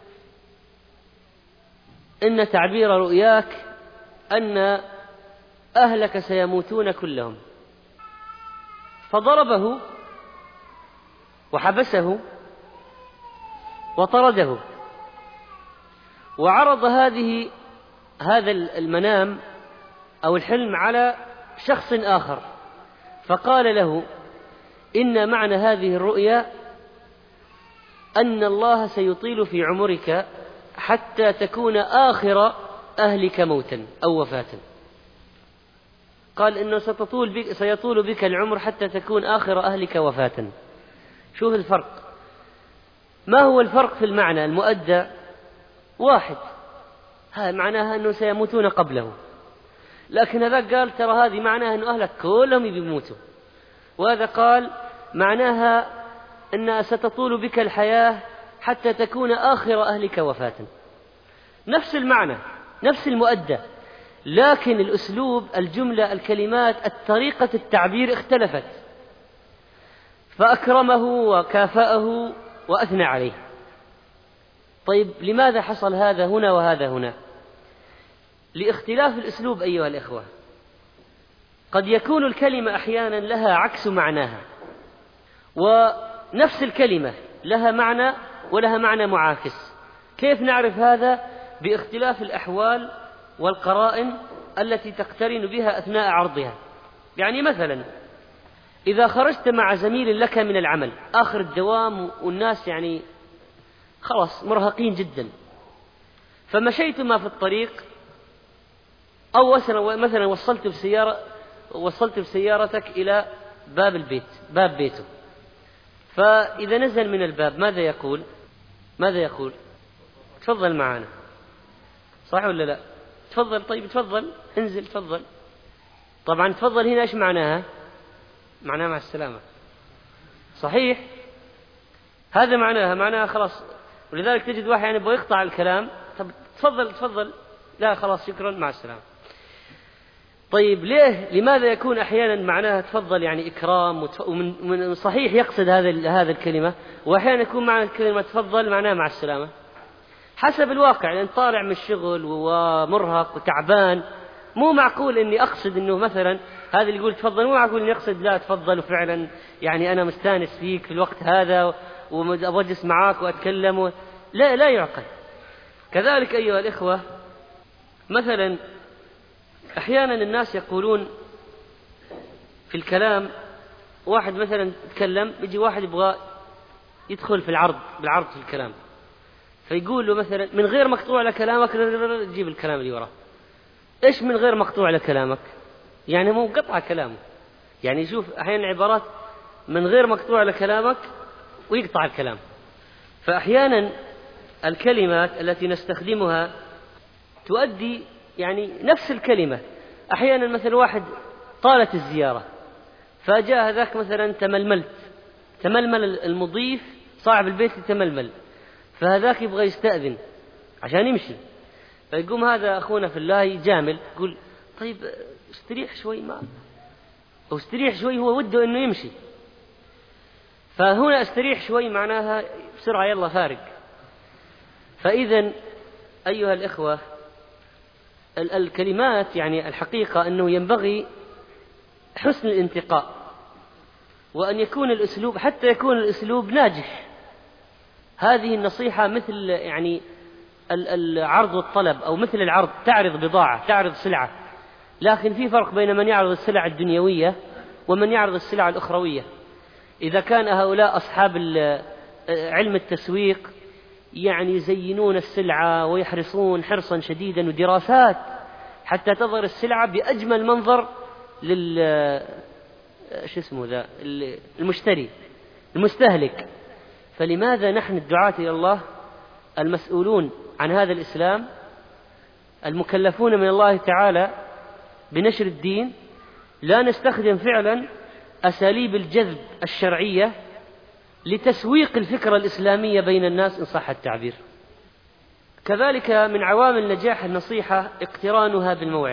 إن تعبير رؤياك أن أهلك سيموتون كلهم. فضربه وحبسه وطرده، وعرض هذا المنام أو الحلم على شخص آخر، فقال له إن معنى هذه الرؤيا أن الله سيطيل في عمرك حتى تكون آخر أهلك موتا أو وفاة. قال إنه سيطول بك العمر حتى تكون آخر أهلك وفاة. شوف الفرق. ما هو الفرق في المعنى المؤدى؟ واحد، معناها أنه سيموتون قبله، لكن هذا قال ترى هذه معناها أن أهلك كلهم يموتوا، وهذا قال معناها أنها ستطول بك الحياة حتى تكون آخر أهلك وفاة. نفس المعنى نفس المؤدى، لكن الأسلوب، الجملة، الكلمات، الطريقة التعبير اختلفت، فأكرمه وكافأه وأثنى عليه. طيب لماذا حصل هذا هنا وهذا هنا؟ لاختلاف الأسلوب أيها الإخوة. قد يكون الكلمة أحيانا لها عكس معناها، ونفس الكلمة لها معنى ولها معنى معاكس. كيف نعرف هذا؟ باختلاف الأحوال والقرائن التي تقترن بها أثناء عرضها. يعني مثلا إذا خرجت مع زميل لك من العمل آخر الدوام والناس يعني خلاص مرهقين جدا، فمشيتما في الطريق، أو مثلا وصلت بسيارتك إلى باب البيت، باب بيته، فإذا نزل من الباب ماذا يقول؟ تفضل معنا، صح ولا لا؟ تفضل، طيب تفضل، انزل تفضل. طبعا تفضل هنا ايش معناها؟ معناها مع السلامة، صحيح؟ هذا معناها خلاص. ولذلك تجد واحد يعني يقطع الكلام، طب تفضل، لا خلاص شكرا مع السلامة. طيب لماذا يكون أحيانا معناها تفضل يعني إكرام ومن صحيح يقصد هذا الكلمة، وأحيانا يكون معنى الكلمة تفضل معناها مع السلامة؟ حسب الواقع، لأن طالع من الشغل ومرهق وتعبان، مو معقول إني أقصد إنه مثلا هذا اللي يقول تفضل، مو معقول إني أقصد لا تفضل وفعلا يعني أنا مستانس فيك في الوقت هذا وأجلس معاك وأتكلم لا يعقل. كذلك أيها الإخوة، مثلا أحيانا الناس يقولون في الكلام، واحد مثلا يتكلم، يجي واحد يبغى يدخل في بالعرض في الكلام، فيقول له مثلا من غير مقطوع لكلامك، تجيب الكلام اللي وراه. إيش من غير مقطوع لكلامك؟ يعني مو قطع كلامه، يعني شوف أحيانا عبارات من غير مقطوع لكلامك ويقطع الكلام. فأحيانا الكلمات التي نستخدمها تؤدي يعني نفس الكلمة. أحيانا مثلا واحد طالت الزيارة فجاء هذاك مثلا تململ المضيف صاحب البيت يتململ، فهذاك يبغى يستأذن عشان يمشي، فيقوم هذا أخونا في الله يجامل، يقول طيب استريح شوي، ما أو استريح شوي، هو وده إنه يمشي. فهنا استريح شوي معناها بسرعة يلا فارق. فإذا أيها الإخوة، الكلمات يعني الحقيقة أنه ينبغي حسن الانتقاء، وأن يكون الأسلوب حتى يكون الأسلوب ناجح. هذه النصيحة مثل يعني العرض والطلب، أو مثل العرض، تعرض بضاعة، تعرض سلعة، لكن في فرق بين من يعرض السلع الدنيوية ومن يعرض السلع الأخروية. إذا كان هؤلاء أصحاب علم التسويق يعني يزينون السلعة ويحرصون حرصا شديدا ودراسات حتى تظهر السلعة بأجمل منظر المشتري المستهلك، فلماذا نحن الدعاة إلى الله المسؤولون عن هذا الإسلام المكلفون من الله تعالى بنشر الدين لا نستخدم فعلا أساليب الجذب الشرعية لتسويق الفكرة الإسلامية بين الناس إن صح التعبير؟ كذلك من عوامل نجاح النصيحة اقترانها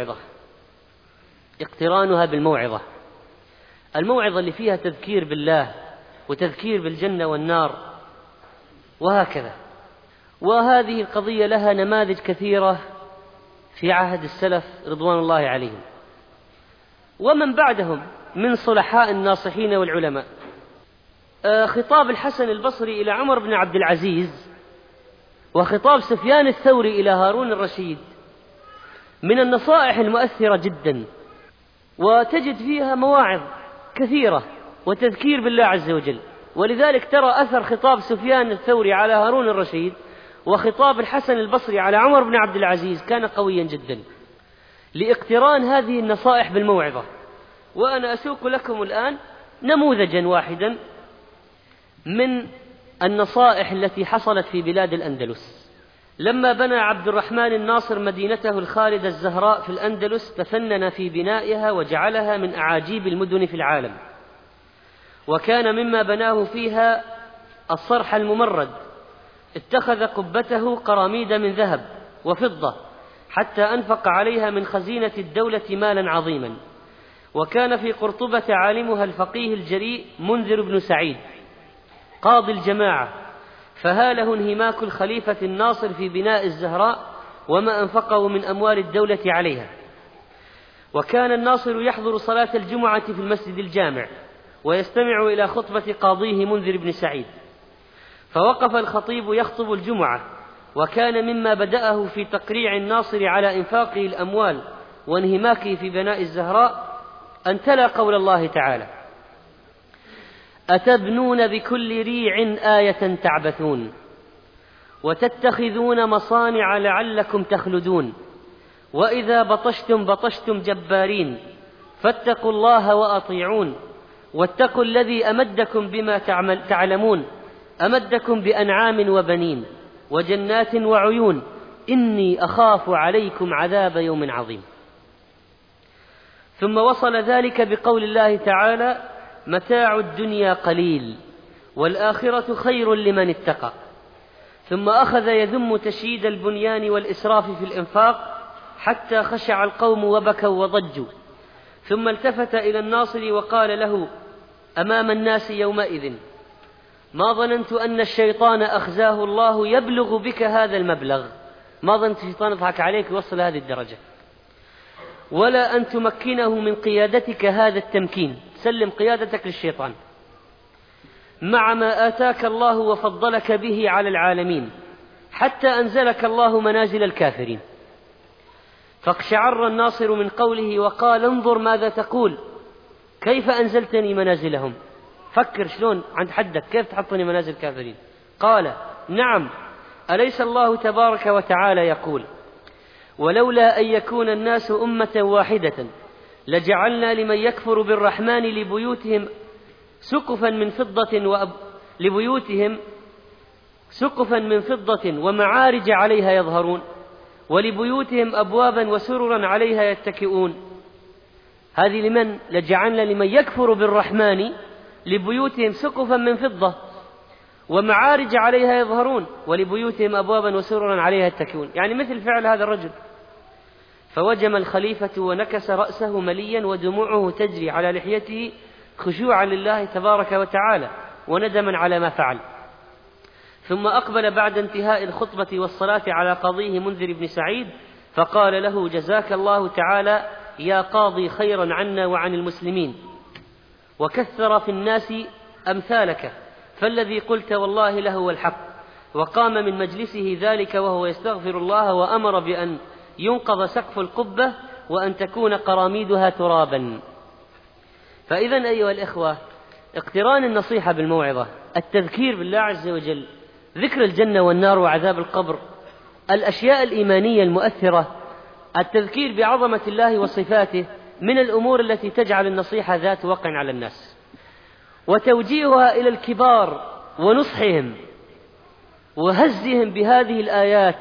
بالموعظة، الموعظة اللي فيها تذكير بالله وتذكير بالجنة والنار وهكذا. وهذه القضية لها نماذج كثيرة في عهد السلف رضوان الله عليهم ومن بعدهم من صلحاء الناصحين والعلماء. خطاب الحسن البصري إلى عمر بن عبد العزيز وخطاب سفيان الثوري إلى هارون الرشيد من النصائح المؤثرة جدا، وتجد فيها مواعظ كثيرة وتذكير بالله عز وجل. ولذلك ترى أثر خطاب سفيان الثوري على هارون الرشيد وخطاب الحسن البصري على عمر بن عبد العزيز كان قويا جدا لاقتران هذه النصائح بالموعظة. وأنا أسوق لكم الآن نموذجا واحدا من النصائح التي حصلت في بلاد الأندلس. لما بنى عبد الرحمن الناصر مدينته الخالدة الزهراء في الأندلس تفنن في بنائها وجعلها من أعاجيب المدن في العالم، وكان مما بناه فيها الصرح الممرد، اتخذ قبته قراميد من ذهب وفضة حتى أنفق عليها من خزينة الدولة مالا عظيما. وكان في قرطبة عالمها الفقيه الجريء منذر بن سعيد قاضي الجماعة، فهاله انهماك الخليفة الناصر في بناء الزهراء وما أنفقه من أموال الدولة عليها. وكان الناصر يحضر صلاة الجمعة في المسجد الجامع ويستمع إلى خطبة قاضيه منذر بن سعيد، فوقف الخطيب يخطب الجمعة، وكان مما بدأه في تقريع الناصر على إنفاقه الأموال وانهماكه في بناء الزهراء أن تلا قول الله تعالى: أتبنون بكل ريع آية تعبثون وتتخذون مصانع لعلكم تخلدون وإذا بطشتم بطشتم جبارين فاتقوا الله وأطيعون واتقوا الذي أمدكم بما تعلمون أمدكم بأنعام وبنين وجنات وعيون إني أخاف عليكم عذاب يوم عظيم. ثم وصل ذلك بقول الله تعالى: متاع الدنيا قليل والآخرة خير لمن اتقى. ثم أخذ يذم تشييد البنيان والإسراف في الإنفاق حتى خشع القوم وبكوا وضجوا، ثم التفت إلى الناصر وقال له أمام الناس يومئذ: ما ظننت أن الشيطان أخزاه الله يبلغ بك هذا المبلغ، ما ظننت الشيطان يضحك عليك ويوصل هذه الدرجة، ولا أن تمكنه من قيادتك هذا التمكين، سلم قيادتك للشيطان مع ما آتاك الله وفضلك به على العالمين، حتى أنزلك الله منازل الكافرين. فاقشعر الناصر من قوله وقال انظر ماذا تقول، كيف أنزلتني منازلهم؟ فكر شلون عند حدك، كيف تحطني منازل الكافرين؟ قال نعم، أليس الله تبارك وتعالى يقول ولولا أن يكون الناس أمة واحدة لجعلنا لمن يكفر بالرحمن لبيوتهم سقفا من فضة ومعارج عليها يظهرون ولبيوتهم أبوابا وسررا عليها يتكئون. هذه لمن؟ لجعلنا لمن يكفر بالرحمن لبيوتهم سقفا من فضة ومعارج عليها يظهرون ولبيوتهم أبوابا وسررا عليها يتكئون، يعني مثل فعل هذا الرجل. فوجم الخليفة ونكس رأسه مليا ودموعه تجري على لحيته خشوعا لله تبارك وتعالى وندما على ما فعل. ثم أقبل بعد انتهاء الخطبة والصلاة على قاضيه منذر بن سعيد فقال له جزاك الله تعالى يا قاضي خيرا عنا وعن المسلمين، وكثر في الناس أمثالك، فالذي قلت والله لهو الحق. وقام من مجلسه ذلك وهو يستغفر الله وأمر بأن ينقض سقف القبة وأن تكون قراميدها ترابا. فإذا أيها الإخوة، اقتران النصيحة بالموعظة، التذكير بالله عز وجل، ذكر الجنة والنار وعذاب القبر، الأشياء الإيمانية المؤثرة، التذكير بعظمة الله وصفاته، من الأمور التي تجعل النصيحة ذات وقع على الناس. وتوجيهها إلى الكبار ونصحهم وهزهم بهذه الآيات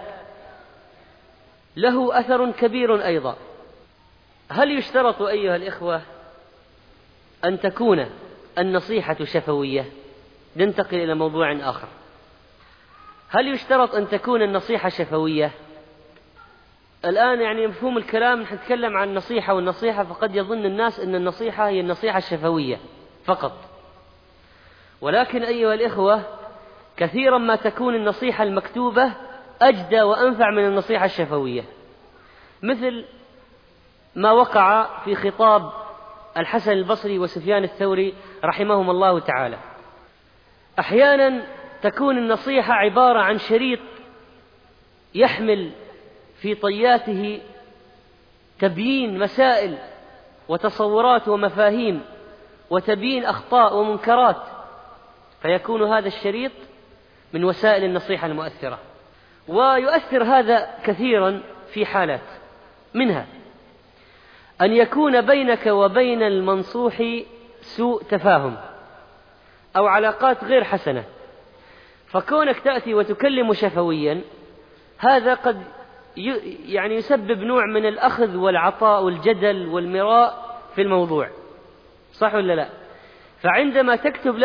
له أثر كبير أيضا. هل يشترط أيها الإخوة أن تكون النصيحة شفوية؟ ننتقل إلى موضوع آخر. هل يشترط أن تكون النصيحة شفوية؟ الآن يعني مفهوم الكلام نتكلم عن النصيحة والنصيحة، فقد يظن الناس أن النصيحة هي النصيحة الشفوية فقط، ولكن أيها الإخوة كثيرا ما تكون النصيحة المكتوبة أجدى وأنفع من النصيحة الشفوية، مثل ما وقع في خطاب الحسن البصري وسفيان الثوري رحمهم الله تعالى. أحيانا تكون النصيحة عبارة عن شريط يحمل في طياته تبيين مسائل وتصورات ومفاهيم وتبيين أخطاء ومنكرات، فيكون هذا الشريط من وسائل النصيحة المؤثرة. ويؤثر هذا كثيرا في حالات، منها أن يكون بينك وبين المنصوح سوء تفاهم أو علاقات غير حسنة، فكونك تأتي وتكلم شفويا هذا قد يعني يسبب نوع من الأخذ والعطاء والجدل والمراء في الموضوع، صح ولا لا؟ فعندما تكتب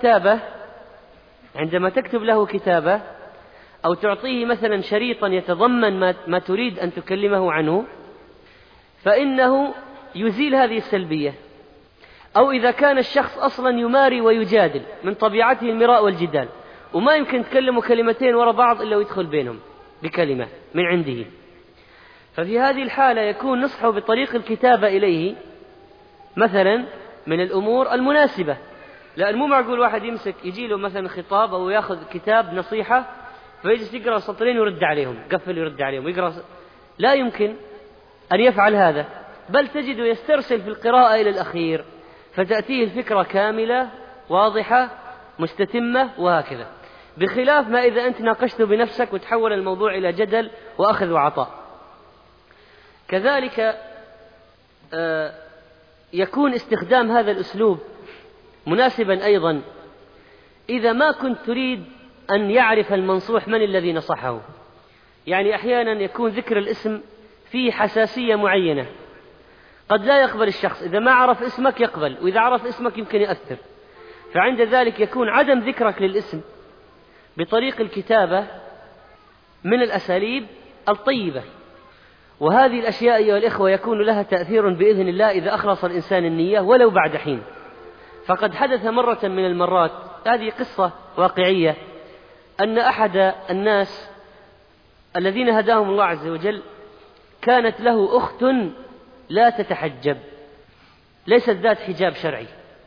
له كتابة أو تعطيه مثلا شريطا يتضمن ما تريد أن تكلمه عنه، فإنه يزيل هذه السلبية. أو إذا كان الشخص أصلا يماري ويجادل، من طبيعته المراء والجدال، وما يمكن تكلموا كلمتين وراء بعض إلا ويدخل بينهم بكلمة من عنده، ففي هذه الحالة يكون نصحه بطريق الكتابة إليه مثلا من الأمور المناسبة. لأن مو معقول واحد يجي له مثلا خطاب أو يأخذ كتاب نصيحة فيجلس يقرأ سطرين ويرد عليهم، قفل يرد عليهم ويقرأ، لا يمكن أن يفعل هذا، بل تجده يسترسل في القراءة إلى الأخير، فتأتيه الفكرة كاملة واضحة مستتمة وهكذا، بخلاف ما إذا أنت ناقشته بنفسك وتحول الموضوع إلى جدل وأخذ وعطاء. كذلك يكون استخدام هذا الأسلوب مناسبا أيضا إذا ما كنت تريد أن يعرف المنصوح من الذي نصحه. يعني أحيانا يكون ذكر الاسم فيه حساسية معينة، قد لا يقبل الشخص، إذا ما عرف اسمك يقبل، وإذا عرف اسمك يمكن يؤثر، فعند ذلك يكون عدم ذكرك للاسم بطريق الكتابة من الأساليب الطيبة. وهذه الأشياء أيها الإخوة يكون لها تأثير بإذن الله إذا أخلص الإنسان النية ولو بعد حين. فقد حدث مرة من المرات هذه قصة واقعية، أن أحد الناس الذين هداهم الله عز وجل كانت له أخت لا تتحجب، ليست ذات حجاب شرعي،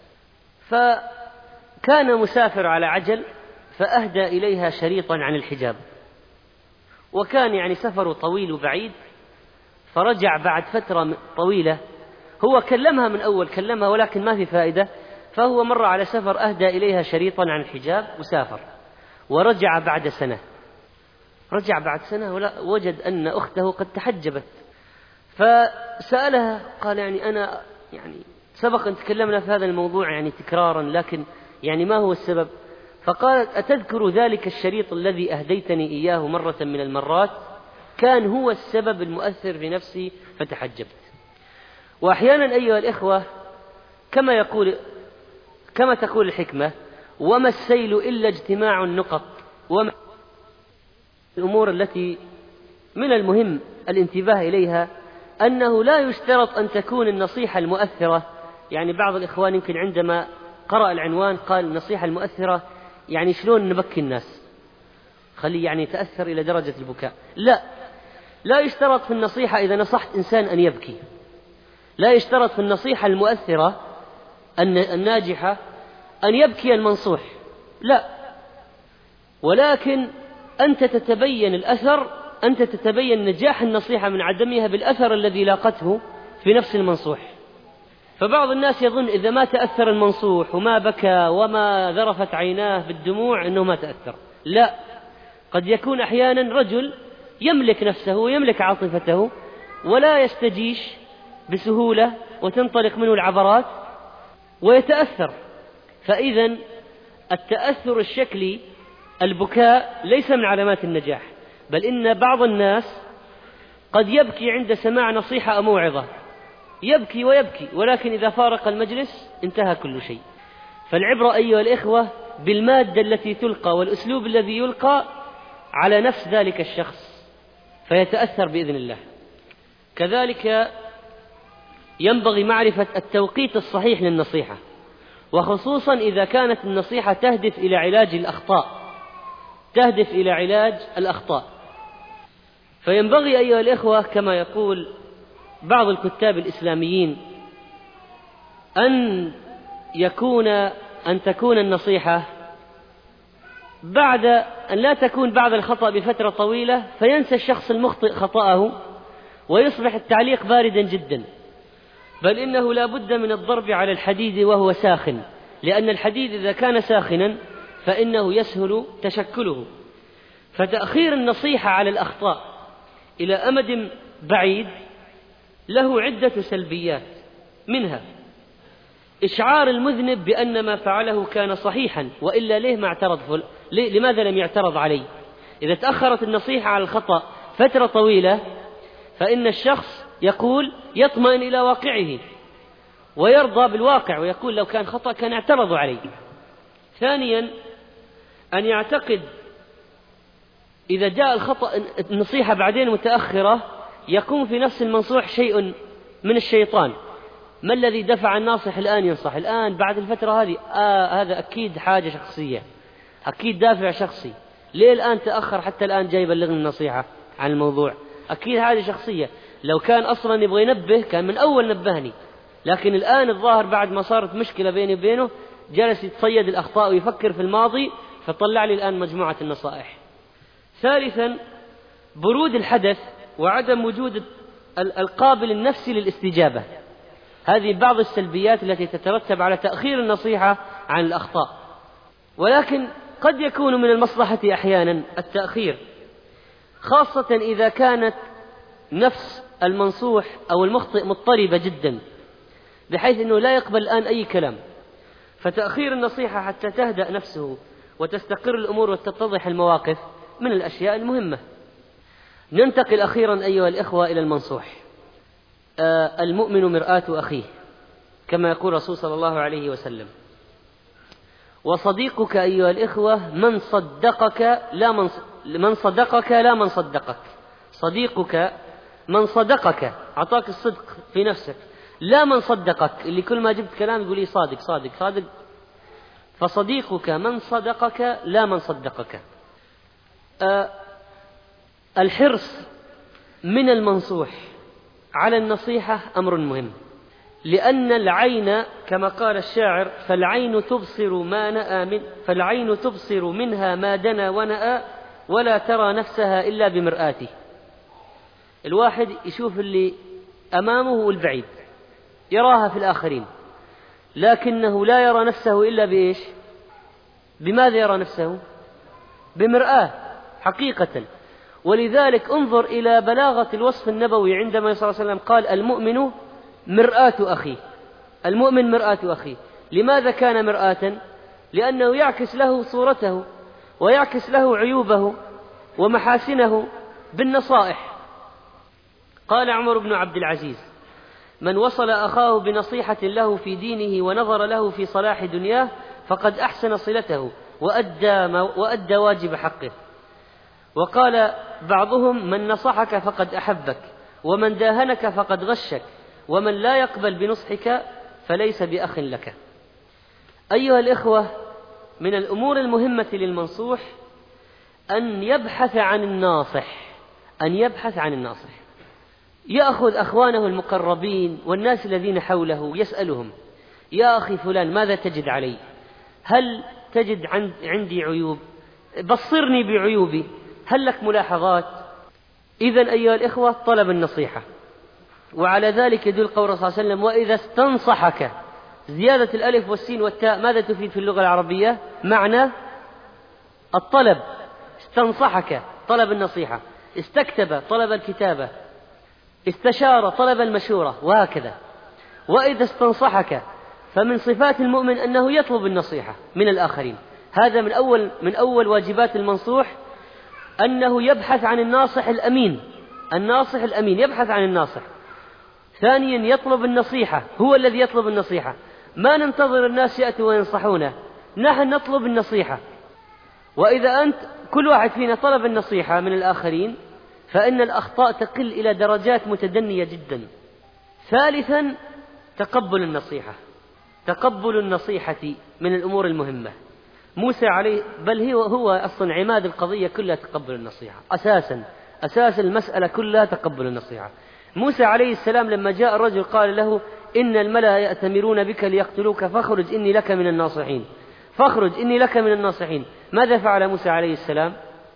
فكان مسافر على عجل فأهدى إليها شريطا عن الحجاب، وكان يعني سفر طويل وبعيد، فرجع بعد فترة طويلة. هو كلمها من أول، كلمها ولكن ما في فائدة، فهو مر على سفر أهدى إليها شريطا عن الحجاب وسافر، ورجع بعد سنة. رجع بعد سنة وجد أن أخته قد تحجبت، فسألها قال يعني أنا يعني سبق أن تكلمنا في هذا الموضوع يعني تكرارا، لكن يعني ما هو السبب؟ فقالت أتذكر ذلك الشريط الذي أهديتني إياه مرة من المرات؟ كان هو السبب المؤثر في نفسي فتحجبت. وأحيانا أيها الإخوة كما تقول الحكمة: وما السيل إلا اجتماع النقط. وما الأمور التي من المهم الانتباه إليها أنه لا يشترط أن تكون النصيحة المؤثرة. يعني بعض الإخوان يمكن عندما قرأ العنوان قال النصيحة المؤثرة يعني شلون نبكي الناس، خلي يعني يتأثر إلى درجة البكاء. لا يشترط في النصيحة إذا نصحت إنسان أن يبكي، لا يشترط في النصيحة المؤثرة الناجحة أن يبكي المنصوح، لا، ولكن أنت تتبين الأثر، أنت تتبين نجاح النصيحة من عدمها بالأثر الذي لاقته في نفس المنصوح. فبعض الناس يظن إذا ما تأثر المنصوح وما بكى وما ذرفت عيناه بالدموع أنه ما تأثر. لا، قد يكون أحيانا رجل يملك نفسه ويملك عاطفته ولا يستجيش بسهولة وتنطلق منه العبرات ويتأثر. فإذا التأثر الشكلي البكاء ليس من علامات النجاح، بل إن بعض الناس قد يبكي عند سماع نصيحة أو موعظة، يبكي ويبكي، ولكن إذا فارق المجلس انتهى كل شيء. فالعبرة أيها الإخوة بالمادة التي تلقى والأسلوب الذي يلقى على نفس ذلك الشخص فيتأثر بإذن الله. كذلك ينبغي معرفة التوقيت الصحيح للنصيحة، وخصوصا إذا كانت النصيحة تهدف إلى علاج الأخطاء. فينبغي أيها الإخوة كما يقول بعض الكتاب الإسلاميين أن تكون النصيحة أن لا تكون بعد الخطأ بفترة طويلة فينسى الشخص المخطئ خطأه ويصبح التعليق باردا جدا، بل إنه لا بد من الضرب على الحديد وهو ساخن، لأن الحديد إذا كان ساخنا فإنه يسهل تشكله. فتأخير النصيحة على الأخطاء إلى أمد بعيد له عدة سلبيات، منها إشعار المذنب بأن ما فعله كان صحيحا وإلا لماذا لم يعترض عليه؟ إذا تأخرت النصيحة على الخطأ فترة طويلة فإن الشخص يطمئن إلى واقعه ويرضى بالواقع ويقول لو كان خطأ كان اعترضوا عليه. ثانيا أن يعتقد إذا جاء الخطأ النصيحة بعدين متأخرة يكون في نفس المنصوح شيء من الشيطان. ما الذي دفع الناصح الآن ينصح الآن بعد الفترة هذه؟ هذا أكيد حاجة شخصية، أكيد دافع شخصي. ليه الآن تأخر حتى الآن جاي يبلغني النصيحة عن الموضوع؟ أكيد حاجة شخصية. لو كان أصلا يبغى ينبه كان من أول نبهني، لكن الآن الظاهر بعد ما صارت مشكلة بيني وبينه جلس يتصيد الأخطاء ويفكر في الماضي فطلع لي الآن مجموعة النصائح. ثالثا برود الحدث وعدم وجود القابل النفسي للاستجابة. هذه بعض السلبيات التي تترتب على تأخير النصيحة عن الأخطاء، ولكن قد يكون من المصلحة أحيانا التأخير، خاصة إذا كانت نفس المنصوح أو المخطئ مضطربة جدا بحيث أنه لا يقبل الآن أي كلام، فتأخير النصيحة حتى تهدأ نفسه وتستقر الأمور وتتضح المواقف من الأشياء المهمة. ننتقل أخيرا أيها الإخوة إلى المنصوح. المؤمن مرآة أخيه كما يقول رسول صلى الله عليه وسلم. وصديقك أيها الإخوة من صدقك لا من صدقك. صديقك من صدقك، أعطاك الصدق في نفسك، لا من صدقك اللي كل ما جبت كلام يقول لي صادق صادق صادق. فصديقك من صدقك لا من صدقك. الحرص من المنصوح على النصيحة أمر مهم، لأن العين كما قال الشاعر فالعين تبصر منها ما دنا ونأى ولا ترى نفسها إلا بمرآته. الواحد يشوف اللي أمامه والبعيد، يراها في الآخرين، لكنه لا يرى نفسه إلا بإيش؟ بماذا يرى نفسه؟ بمرآة حقيقة. ولذلك انظر إلى بلاغة الوصف النبوي عندما صلى الله عليه وسلم قال المؤمن مرآة أخيه. المؤمن مرآة أخيه. لماذا كان مرآة؟ لأنه يعكس له صورته ويعكس له عيوبه ومحاسنه بالنصائح. قال عمر بن عبد العزيز: من وصل أخاه بنصيحة له في دينه ونظر له في صلاح دنياه فقد أحسن صلته وأدى واجب حقه. وقال بعضهم: من نصحك فقد أحبك، ومن داهنك فقد غشك، ومن لا يقبل بنصحك فليس بأخ لك. أيها الإخوة، من الأمور المهمة للمنصوح أن يبحث عن الناصح، يأخذ أخوانه المقربين والناس الذين حوله يسألهم: يا أخي فلان ماذا تجد علي؟ هل تجد عندي عيوب؟ بصرني بعيوبي، هل لك ملاحظات؟ إذن أيها الإخوة طلب النصيحة. وعلى ذلك يدل قول صلى الله عليه وسلم: وإذا استنصحك. زيادة الألف والسين والتاء ماذا تفيد في اللغة العربية؟ معنى الطلب. استنصحك طلب النصيحة، استكتب طلب الكتابة، استشار طلب المشورة، وهكذا. وإذا استنصحك، فمن صفات المؤمن أنه يطلب النصيحة من الآخرين. هذا من أول واجبات المنصوح، أنه يبحث عن الناصح الأمين. الناصح الأمين يبحث عن الناصح. ثانيا يطلب النصيحة، هو الذي يطلب النصيحة، ما ننتظر الناس يأتوا وينصحونا، نحن نطلب النصيحة. وإذا أنت كل واحد فينا طلب النصيحة من الآخرين فإن الأخطاء تقل إلى درجات متدنية جدا. ثالثا تقبل النصيحة من الأمور المهمة. موسى عليه بل هو أصلا عماد القضية كلها تقبل النصيحة، أساس المسألة كلها تقبل النصيحة. موسى عليه السلام لما جاء الرجل قال له: إن الملأ يأتمرون بك ليقتلوك فاخرج إني لك من الناصحين. ماذا فعل موسى عليه السلام؟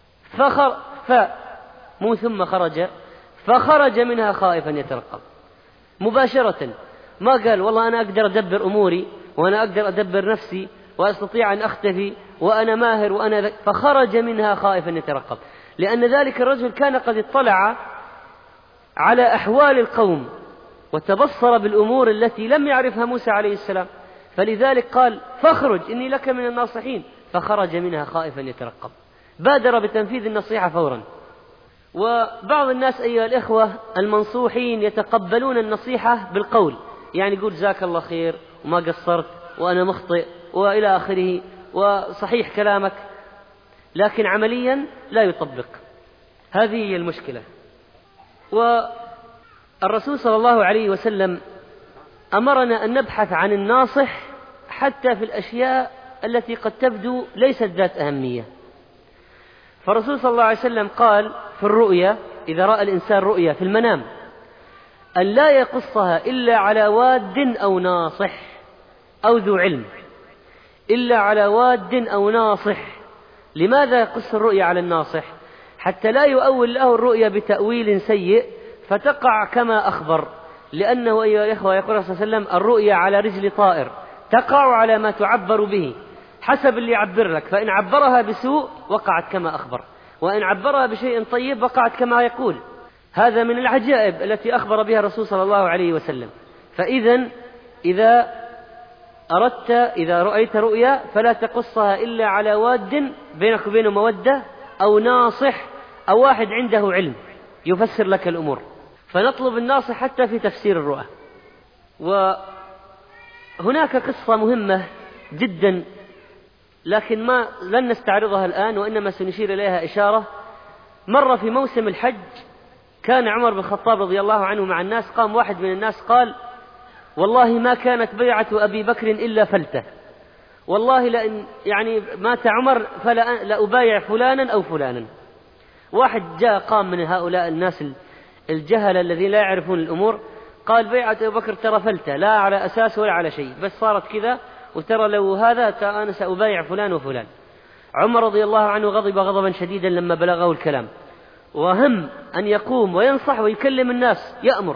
ثم فخرج منها خائفا يترقب مباشرة. ما قال والله أنا أقدر أدبر أموري وأنا أقدر أدبر نفسي وأستطيع أن أختفي وأنا ماهر فخرج منها خائفا يترقب، لأن ذلك الرجل كان قد اطلع على أحوال القوم وتبصر بالأمور التي لم يعرفها موسى عليه السلام، فلذلك قال: فاخرج إني لك من الناصحين. فخرج منها خائفا يترقب، بادر بتنفيذ النصيحة فورا. وبعض الناس أيها الإخوة المنصوحين يتقبلون النصيحة بالقول، يعني يقول: جزاك الله خير وما قصرت وأنا مخطئ وإلى آخره، وصحيح كلامك، لكن عمليا لا يطبق. هذه هي المشكلة. والرسول صلى الله عليه وسلم أمرنا أن نبحث عن الناصح حتى في الأشياء التي قد تبدو ليست ذات أهمية. فالرسول صلى الله عليه وسلم قال في الرؤيا: إذا رأى الإنسان رؤيا في المنام أن لا يقصها إلا على واد أو ناصح أو ذو علم، إلا على واد أو ناصح. لماذا يقص الرؤيا على الناصح؟ حتى لا يؤول له الرؤيا بتأويل سيء فتقع كما أخبر، لأنه أيها الإخوة يقول صلى الله عليه وسلم: الرؤيا على رجل طائر تقع على ما تعبر به، حسب اللي يعبر لك، فإن عبرها بسوء وقعت كما أخبر، وإن عبرها بشيء طيب وقعت كما يقول. هذا من العجائب التي أخبر بها الرسول صلى الله عليه وسلم. إذا رأيت رؤيا فلا تقصها إلا على واد بينك وبينه مودة، أو ناصح، أو واحد عنده علم يفسر لك الأمور. فنطلب الناصح حتى في تفسير الرؤى. وهناك قصة مهمة جدا لكن لن نستعرضها الآن، وإنما سنشير إليها إشارة. مر في موسم الحج كان عمر بن الخطاب رضي الله عنه مع الناس، قام واحد من الناس قال: والله ما كانت بيعة أبي بكر إلا فلتة، والله لأن يعني مات عمر فلا أبايع فلانا أو فلانا. واحد جاء قام من هؤلاء الناس الجهل الذين لا يعرفون الأمور، قال بيعة أبو بكر ترى فلتة لا على أساس ولا على شيء، بس صارت كذا، وترى لو هذا أنا سأبايع فلان وفلان. عمر رضي الله عنه غضب غضبا شديدا لما بلغه الكلام، وهم أن يقوم وينصح ويكلم الناس، يأمر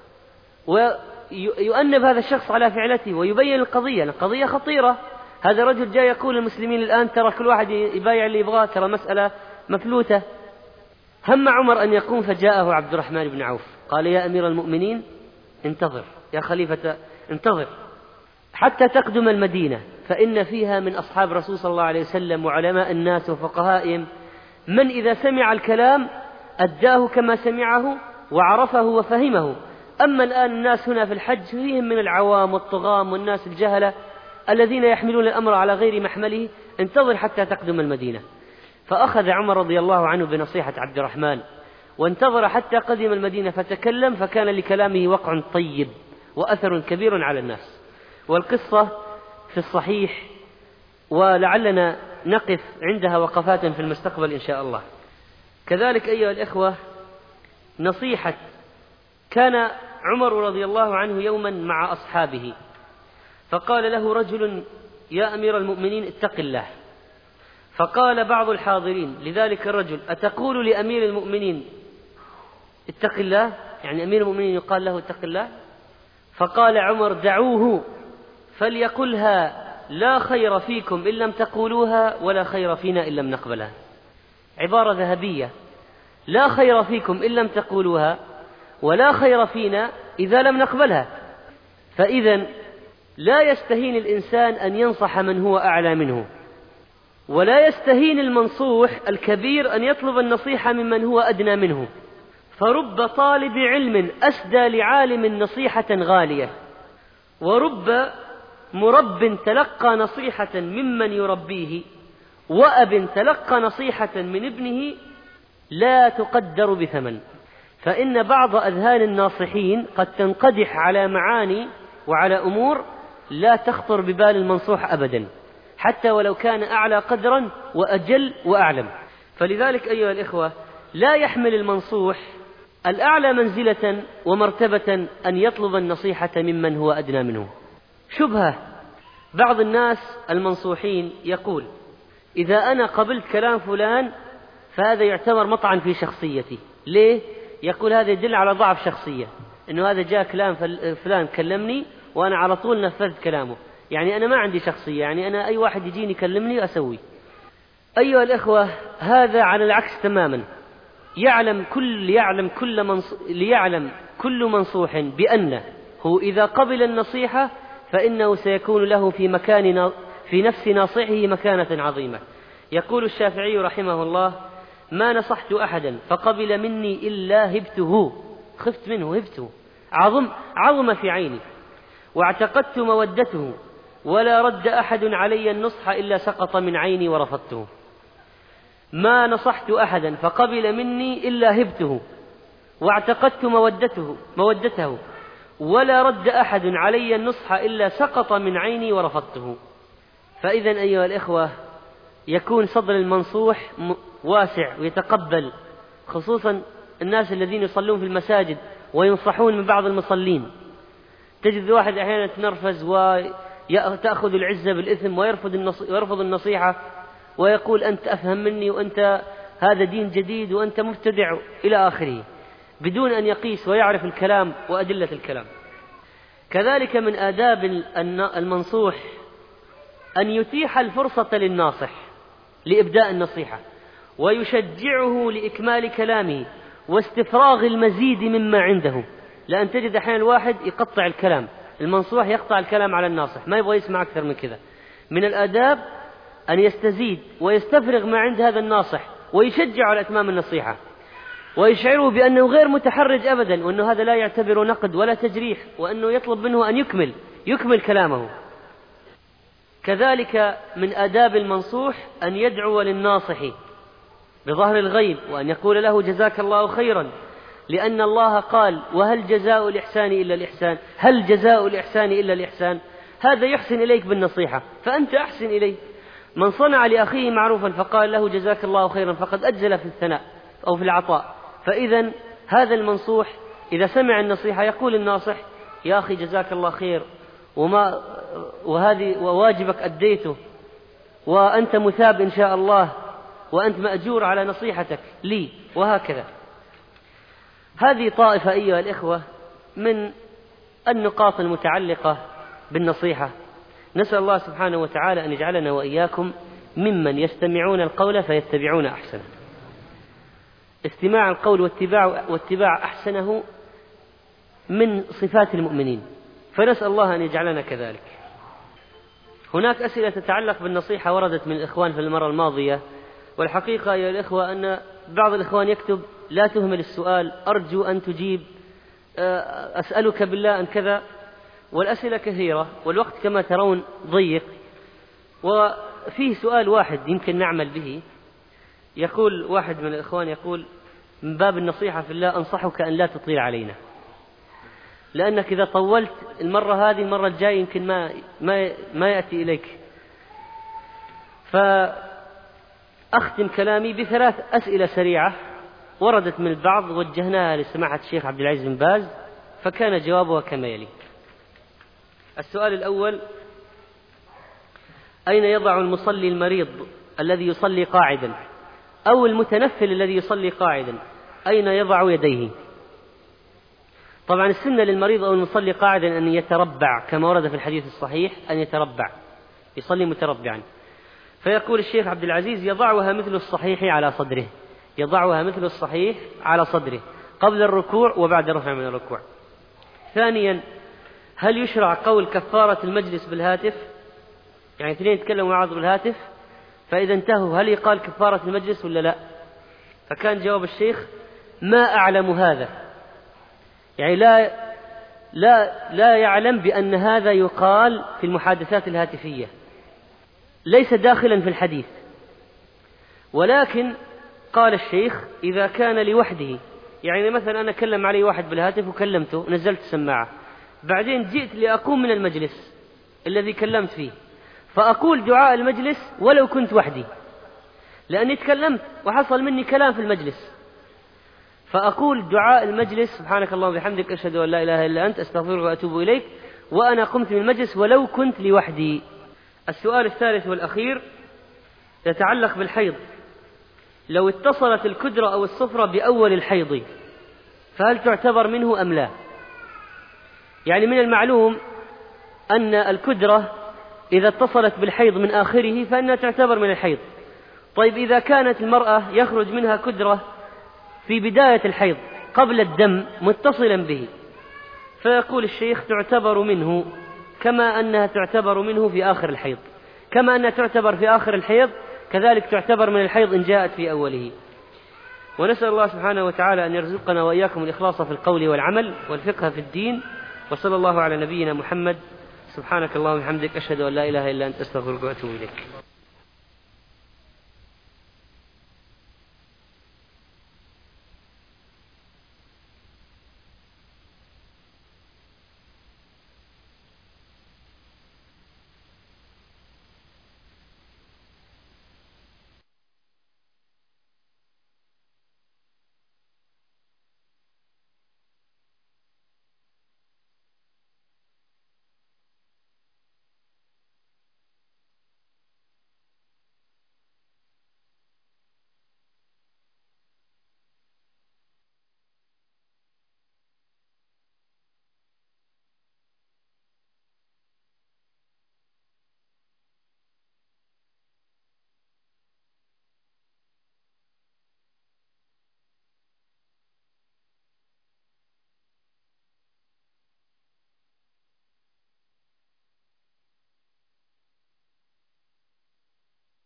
ويؤنب هذا الشخص على فعلته ويبين القضية خطيرة. هذا الرجل جاء يقول للمسلمين الآن ترى كل واحد يبايع اللي يبغاه، ترى مسألة مفلوتة. هم عمر أن يقوم، فجاءه عبد الرحمن بن عوف قال يا أمير المؤمنين انتظر، يا خليفة انتظر حتى تقدم المدينة، فإن فيها من أصحاب رسول صلى الله عليه وسلم وعلماء الناس وفقهائهم من إذا سمع الكلام أداه كما سمعه وعرفه وفهمه. أما الآن الناس هنا في الحج فيهم من العوام والطغام والناس الجهلة الذين يحملون الأمر على غير محمله، انتظر حتى تقدم المدينة. فأخذ عمر رضي الله عنه بنصيحة عبد الرحمن وانتظر حتى قدم المدينة فتكلم، فكان لكلامه وقع طيب وأثر كبير على الناس. والقصة في الصحيح، ولعلنا نقف عندها وقفات في المستقبل إن شاء الله. كذلك أيها الإخوة، نصيحة كان عمر رضي الله عنه يوما مع أصحابه، فقال له رجل يا أمير المؤمنين اتق الله. فقال بعض الحاضرين لذلك الرجل أتقول لأمير المؤمنين اتق الله؟ يعني أمير المؤمنين يقال له اتق الله؟ فقال عمر دعوه فليقلها لا خير فيكم إن لم تقولوها ولا خير فينا إن لم نقبلها. عبارة ذهبية، لا خير فيكم إن لم تقولوها ولا خير فينا إذا لم نقبلها. فإذا لا يستهين الإنسان أن ينصح من هو أعلى منه، ولا يستهين المنصوح الكبير أن يطلب النصيحة ممن هو أدنى منه. فرب طالب علم أسدى لعالم نصيحة غالية، ورب مرب تلقى نصيحة ممن يربيه، وأب تلقى نصيحة من ابنه لا تقدر بثمن. فإن بعض أذهان الناصحين قد تنقدح على معاني وعلى أمور لا تخطر ببال المنصوح أبدا، حتى ولو كان أعلى قدرا وأجل وأعلم. فلذلك أيها الإخوة، لا يحمل المنصوح الأعلى منزلة ومرتبة أن يطلب النصيحة ممن هو أدنى منه. شبهة بعض الناس المنصوحين يقول إذا أنا قبلت كلام فلان فهذا يعتبر مطعن في شخصيتي. ليه؟ يقول هذا يدل على ضعف شخصية، إنه هذا جاء كلام فلان كلمني وأنا على طول نفذت كلامه، يعني أنا ما عندي شخصية، يعني أنا أي واحد يجيني يكلمني أسوي. أيها الإخوة، هذا على العكس تماما. ليعلم كل منصوح بأنه إذا قبل النصيحة فإنه سيكون له في نفس ناصحه مكانة عظيمة. يقول الشافعي رحمه الله ما نصحت أحدا فقبل مني إلا هبته، خفت منه، هبته عظم في عيني، واعتقدت مودته، ولا رد أحد علي النصح إلا سقط من عيني ورفضته. ما نصحت أحدا فقبل مني إلا هبته واعتقدت مودته، ولا رد أحد علي النصح إلا سقط من عيني ورفضته. فإذا أيها الإخوة، يكون صدر المنصوح واسع ويتقبل، خصوصا الناس الذين يصلون في المساجد وينصحون من بعض المصلين. تجد واحد أحيانا يتنرفز وتأخذ العزة بالإثم ويرفض النصيحة ويقول أنت أفهم مني، وأنت هذا دين جديد، وأنت مبتدع إلى آخره، بدون أن يقيس ويعرف الكلام وأدلة الكلام. كذلك من آداب المنصوح أن يتيح الفرصة للناصح لإبداء النصيحة، ويشجعه لإكمال كلامه واستفراغ المزيد مما عنده. لأن تجد أحيانا الواحد يقطع الكلام، المنصوح يقطع الكلام على الناصح، ما يبغى يسمع أكثر من كذا. من الآداب أن يستزيد ويستفرغ ما عند هذا الناصح ويشجع على إتمام النصيحة، ويشعره بأنه غير متحرج أبدا، وأنه هذا لا يعتبر نقد ولا تجريح، وأنه يطلب منه أن يكمل كلامه. كذلك من آداب المنصوح أن يدعو للناصح بظهر الغيب، وأن يقول له جزاك الله خيرا، لأن الله قال وهل جزاء الإحسان إلا الإحسان، هل جزاء الإحسان إلا الإحسان؟ هذا يحسن إليك بالنصيحة فأنت أحسن إليه. من صنع لأخيه معروفا فقال له جزاك الله خيرا فقد أجزل في الثناء أو في العطاء. فإذا هذا المنصوح إذا سمع النصيحة يقول الناصح يا أخي جزاك الله خير وهذه وواجبك أديته وأنت مثاب إن شاء الله وأنت مأجور على نصيحتك لي، وهكذا. هذه طائفة أيها الإخوة من النقاط المتعلقة بالنصيحة. نسأل الله سبحانه وتعالى أن يجعلنا وإياكم ممن يستمعون القول فيتبعون أحسنه. استماع القول واتباع أحسنه من صفات المؤمنين، فنسأل الله أن يجعلنا كذلك. هناك أسئلة تتعلق بالنصيحة وردت من الإخوان في المرة الماضية، والحقيقة يا الإخوة أن بعض الإخوان يكتب لا تهمل السؤال، أرجو أن تجيب، أسألك بالله أن كذا، والأسئلة كثيرة والوقت كما ترون ضيق. وفيه سؤال واحد يمكن نعمل به. يقول واحد من الإخوان يقول من باب النصيحة في الله أنصحك أن لا تطيل علينا، لأنك إذا طولت المرة هذه المرة الجاية يمكن ما يأتي إليك. فأختم كلامي بثلاث أسئلة سريعة وردت من البعض وجهناها لسماحة الشيخ عبد العزيز بن باز، فكان جوابها كما يلي. السؤال الأول: أين يضع المصلي المريض الذي يصلي قاعدا أو المتنفل الذي يصلي قاعدا أين يضع يديه؟ طبعا السنة للمريض أو المصلي قاعدا أن يتربع كما ورد في الحديث الصحيح، أن يتربع يصلي متربعا. فيقول الشيخ عبد العزيز يضعها مثل الصحيح على صدره، يضعها مثل الصحيح على صدره قبل الركوع وبعد الرفع من الركوع. ثانيا: هل يشرع قول كفارة المجلس بالهاتف؟ يعني اثنين يتكلموا مع بعض بالهاتف فإذا انتهوا هل يقال كفارة المجلس ولا لا؟ فكان جواب الشيخ ما أعلم هذا، يعني لا يعلم بأن هذا يقال في المحادثات الهاتفية، ليس داخلا في الحديث. ولكن قال الشيخ إذا كان لوحده، يعني مثلا أنا كلم علي واحد بالهاتف وكلمته نزلت السماعة، بعدين جئت لأقوم من المجلس الذي كلمت فيه فأقول دعاء المجلس ولو كنت وحدي، لأني تكلمت وحصل مني كلام في المجلس، فأقول دعاء المجلس سبحانك اللهم وبحمدك أشهد أن لا إله إلا أنت أستغفرك وأتوب إليك وأنا قمت من المجلس ولو كنت لوحدي. السؤال الثالث والأخير يتعلق بالحيض: لو اتصلت الكدرة أو الصفرة بأول الحيض فهل تعتبر منه أم لا؟ يعني من المعلوم أن الكدرة إذا اتصلت بالحيض من آخره فإنها تعتبر من الحيض. طيب إذا كانت المرأة يخرج منها كدرة في بداية الحيض قبل الدم متصلا به، فيقول الشيخ تعتبر منه كما أنها تعتبر منه في آخر الحيض، كما أنها تعتبر في آخر الحيض كذلك تعتبر من الحيض إن جاءت في أوله. ونسأل الله سبحانه وتعالى أن يرزقنا وإياكم الإخلاص في القول والعمل والفقه في الدين، وصلى الله على نبينا محمد. سبحانك اللهم وبحمدك أشهد أن لا إله إلا أنت أستغفرك وأتوب إليك.